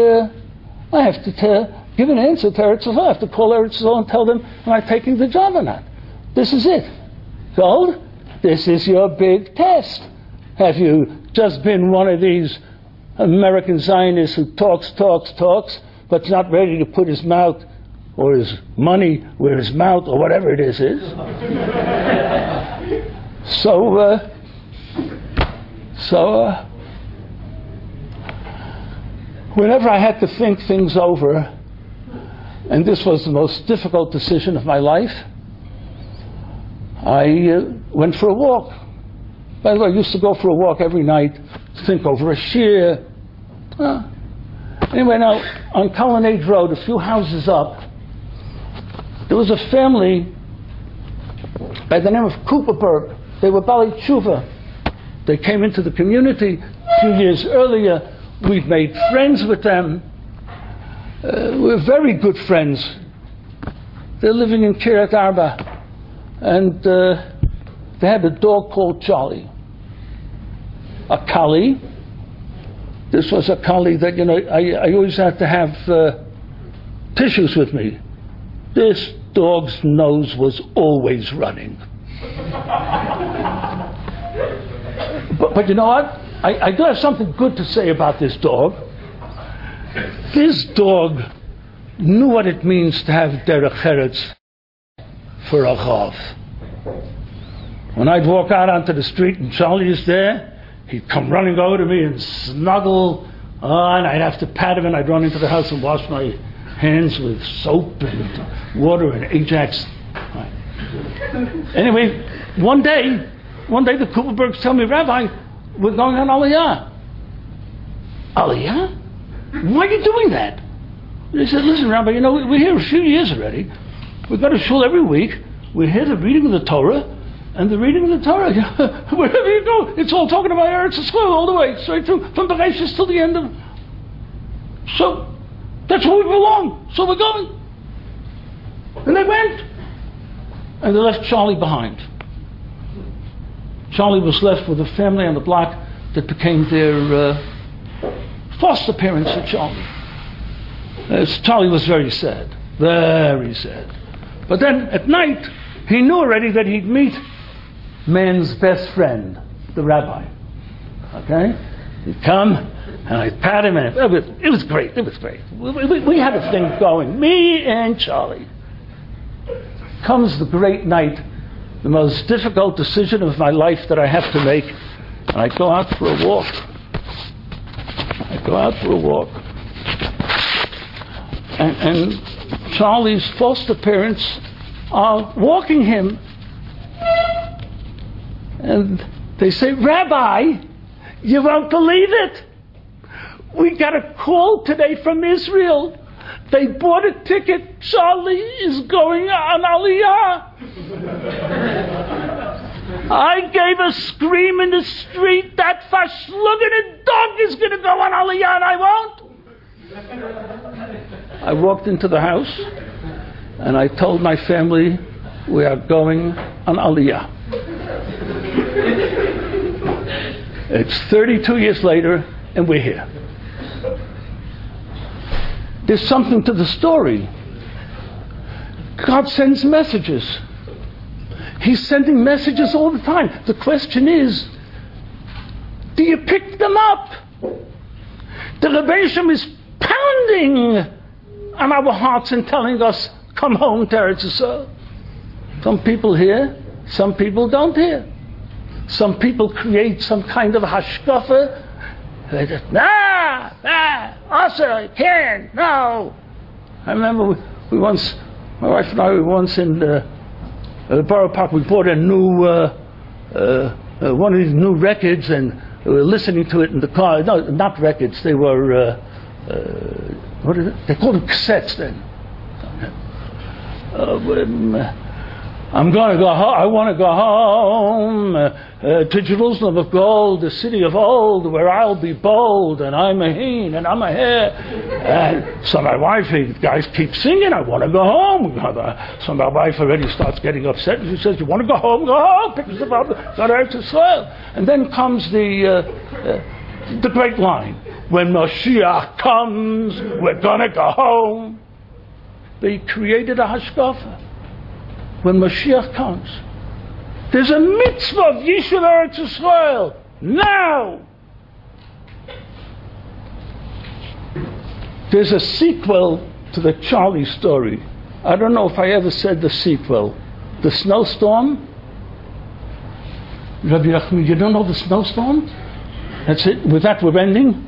give an answer to Eretz Yisrael. I have to call Eretz Yisrael and tell them am I taking the job or not. This is it. Gold, this is your big test. Have you just been one of these American Zionists who talks, but's not ready to put his mouth or his money where his mouth or whatever it is. So whenever I had to think things over, and this was the most difficult decision of my life, I went for a walk. By the way, I used to go for a walk every night, think over a shir. Anyway, now, on Colonnade Road, a few houses up, there was a family by the name of Cooperberg. They were Bali Tshuva. They came into the community a few years earlier. We've made friends with them. We're very good friends. They're living in Kiryat Arba. And they had a dog called Charlie. A collie. This was a collie that, I always had to have tissues with me. This dog's nose was always running. But you know what? I do have something good to say about this dog. This dog knew what it means to have derech eretz for a chav. When I'd walk out onto the street and Charlie is there, he'd come running over to me and snuggle, and I'd have to pat him, and I'd run into the house and wash my hands with soap and water and Ajax. Anyway, one day the Kupelbergs tell me, Rabbi, we're going on Aliyah. Aliyah? Why are you doing that? They said, listen, Rabbi, we're here a few years already. We go to shul every week. We hear the reading of the Torah. And the reading of the Torah, wherever you go, it's all talking about Eretz Yisrael all the way, straight through, from the Bereshis till the end of. So, that's where we belong. So we're going. And they went. And they left Charlie behind. Charlie was left with a family on the block that became their foster parents for Charlie. Charlie was very sad. Very sad. But then, at night, he knew already that he'd meet man's best friend, the rabbi. Okay? He'd come, and I'd pat him, and it was great. It was great. We had a thing going, me and Charlie. Comes the great night, the most difficult decision of my life that I have to make, and I go out for a walk. And Charlie's foster parents are walking him. And they say, Rabbi, you won't believe it. We got a call today from Israel. They bought a ticket. Charlie is going on Aliyah. I gave a scream in the street, that verschlungene dog is going to go on Aliyah and I won't. I walked into the house and I told my family, we are going on Aliyah. It's 32 years later, and we're here. There's something to the story. God sends messages. He's sending messages all the time. The question is, do you pick them up? The Rebbe Shem is pounding on our hearts and telling us, come home to Eretz Yisrael. Some people hear, some people don't hear. Some people create some kind of hashkafa. They just, also, can't, no. I remember we once, my wife and I were once in the Borough Park. We bought a new, one of these new records, and we were listening to it in the car. No, not records. They were, what is it? They called them cassettes then. I'm going to go home. I want to go home to Jerusalem of gold, the city of old, where I'll be bold, and I'm a heen, and I'm a hair. And so my wife, the guys keep singing, I want to go home. So my wife already starts getting upset, and she says, you want to go home? Go home. Pick us up, go to Eretz Yisrael. And then comes the great line, when Mashiach comes, we're going to go home. They created a hashkafa. When Mashiach comes, there's a mitzvah of Yishuv Eretz Yisrael now. There's a sequel to the Charlie story. I don't know if I ever said the sequel. The snowstorm. Rabbi Yachmi, you don't know the snowstorm? That's it. With that, we're ending.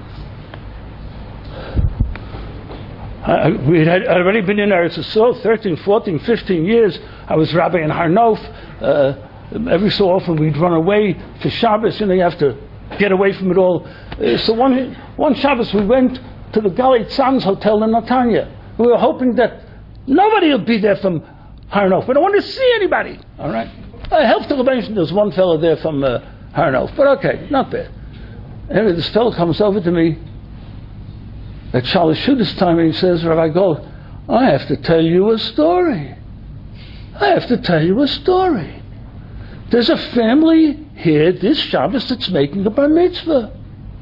We had already been in Eretz Yisrael 13, 14, 15 years. I was rabbi in Har Nof. every so often we'd run away for Shabbos. You have to get away from it all. So one Shabbos we went to the Galei Tzanz Hotel in Netanya. We were hoping that nobody will be there from Har Nof. We don't want to see anybody. All right. I helped the Rebbeinu. There's one fellow there from Har Nof, but okay, not bad. Anyway, this fellow comes over to me at Shalosh Shudas time and he says, Rabbi Gold, I have to tell you a story. There's a family here this Shabbos that's making a bar mitzvah.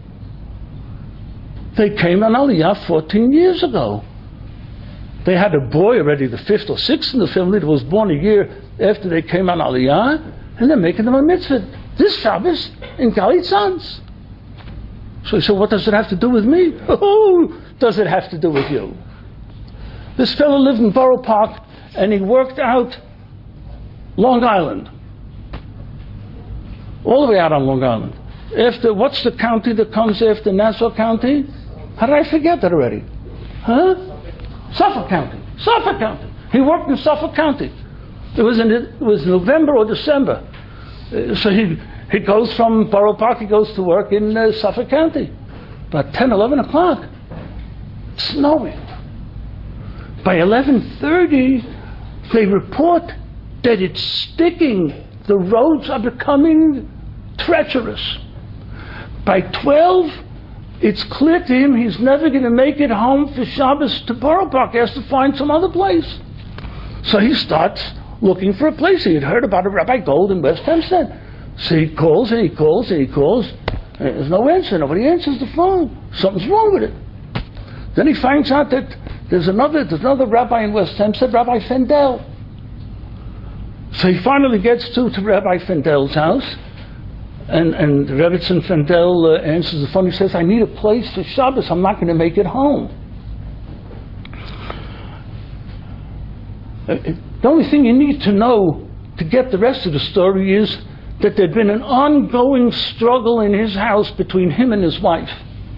They came on Aliyah 14 years ago. They had a boy already, the 5th or 6th in the family that was born a year after they came on Aliyah, and they're making them a mitzvah this Shabbos in Galei Tzanz. So he said, what does it have to do with me? Oh, does it have to do with you? This fellow lived in Borough Park, and he worked out Long Island. All the way out on Long Island. What's the county that comes after Nassau County? How did I forget that already? Huh? Suffolk County. He worked in Suffolk County. It was November or December. So he goes from Borough Park, he goes to work in Suffolk County. About 10, 11 o'clock. It's snowing. By 11:30, they report that it's sticking. The roads are becoming treacherous. By 12, it's clear to him he's never going to make it home for Shabbos to Borough Park. He has to find some other place. So he starts looking for a place. He had heard about a Rabbi Gold in West Hempstead. So he calls and he calls and he calls. And there's no answer. Nobody answers the phone. Something's wrong with it. Then he finds out that there's another rabbi in West Hempstead, Rabbi Fendel. So he finally gets to Rabbi Fendel's house. And Rebbetzin Fendel answers the phone. He says, I need a place for Shabbos. I'm not going to make it home. The only thing you need to know to get the rest of the story is that there'd been an ongoing struggle in his house between him and his wife.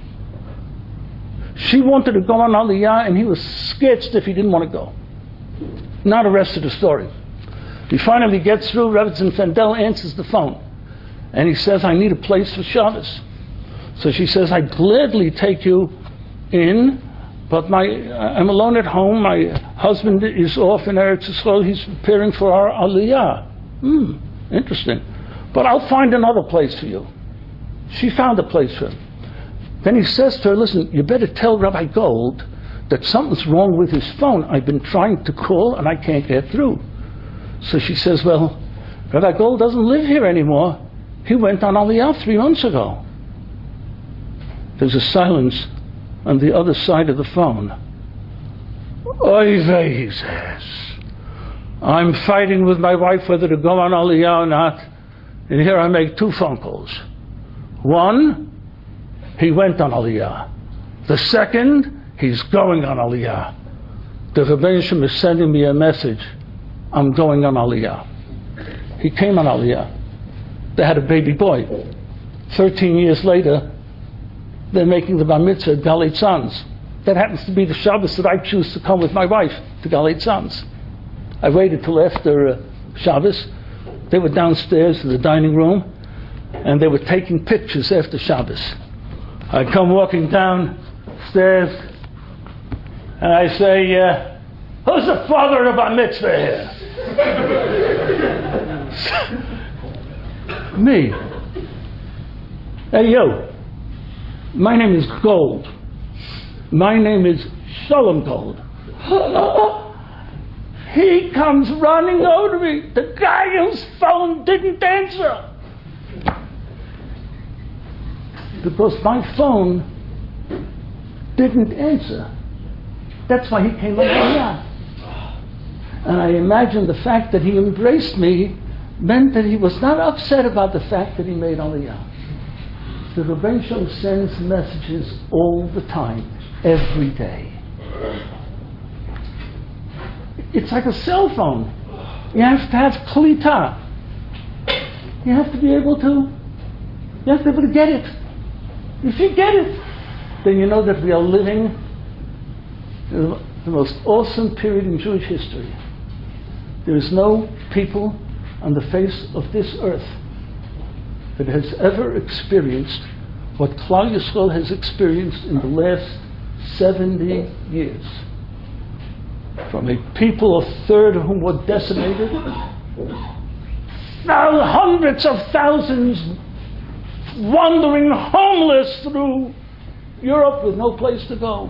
She wanted to go on Aliyah, and he was scared stiff he didn't want to go. Now the rest of the story. He finally gets through. Rebbetzin Fendel answers the phone. And he says, I need a place for Shabbos. So she says, I'd gladly take you in, but I'm alone at home. My husband is off in Eretz Yisrael. He's preparing for our Aliyah. Interesting. But I'll find another place for you. She found a place for him. Then he says to her, listen, you better tell Rabbi Gold that something's wrong with his phone. I've been trying to call and I can't get through. So she says, well, Rabbi Gold doesn't live here anymore. He went on Aliyah 3 months ago. There's a silence on the other side of the phone. Oy vey, he says. I'm fighting with my wife whether to go on Aliyah or not. And here I make 2 phone calls. One, he went on Aliyah. The second, he's going on Aliyah. The Rebbeinu Shem is sending me a message. I'm going on Aliyah. He came on Aliyah. They had a baby boy. 13 years later, they're making the bar mitzvah at Galei Tzanz. That happens to be the Shabbos that I choose to come with my wife to Galei Tzanz. I waited till after Shabbos. They were downstairs in the dining room, and they were taking pictures after Shabbos. I come walking downstairs, and I say, who's the father of bar mitzvah here? Me. Hey, yo. My name is Gold. My name is Shalom Gold. He comes running over to me. The guy whose phone didn't answer. Because my phone didn't answer. That's why he came on. And I imagine the fact that he embraced me meant that he was not upset about the fact that he made Aliyah. The Rebbeinu Shem sends messages all the time, every day. It's like a cell phone. You have to have klita. You have to be able to get it. If you get it, then you know that we are living the most awesome period in Jewish history. There is no people on the face of this earth that has ever experienced what Klal Yisrael has experienced in the last 70 years. From a people, a third of whom were decimated, now hundreds of thousands wandering homeless through Europe with no place to go.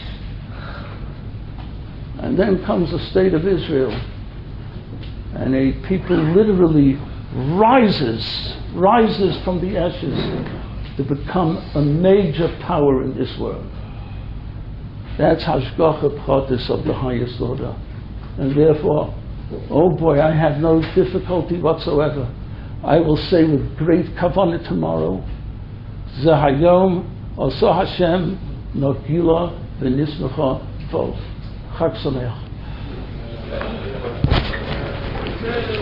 And then comes the state of Israel, and a people literally rises from the ashes to become a major power in this world. That's Hashgacha Pratis of the highest order. And therefore, oh boy, I have no difficulty whatsoever. I will say with great kavanah tomorrow, Zahayom Oso Hashem Nogila V'nismecha Vov. Chag Sameach.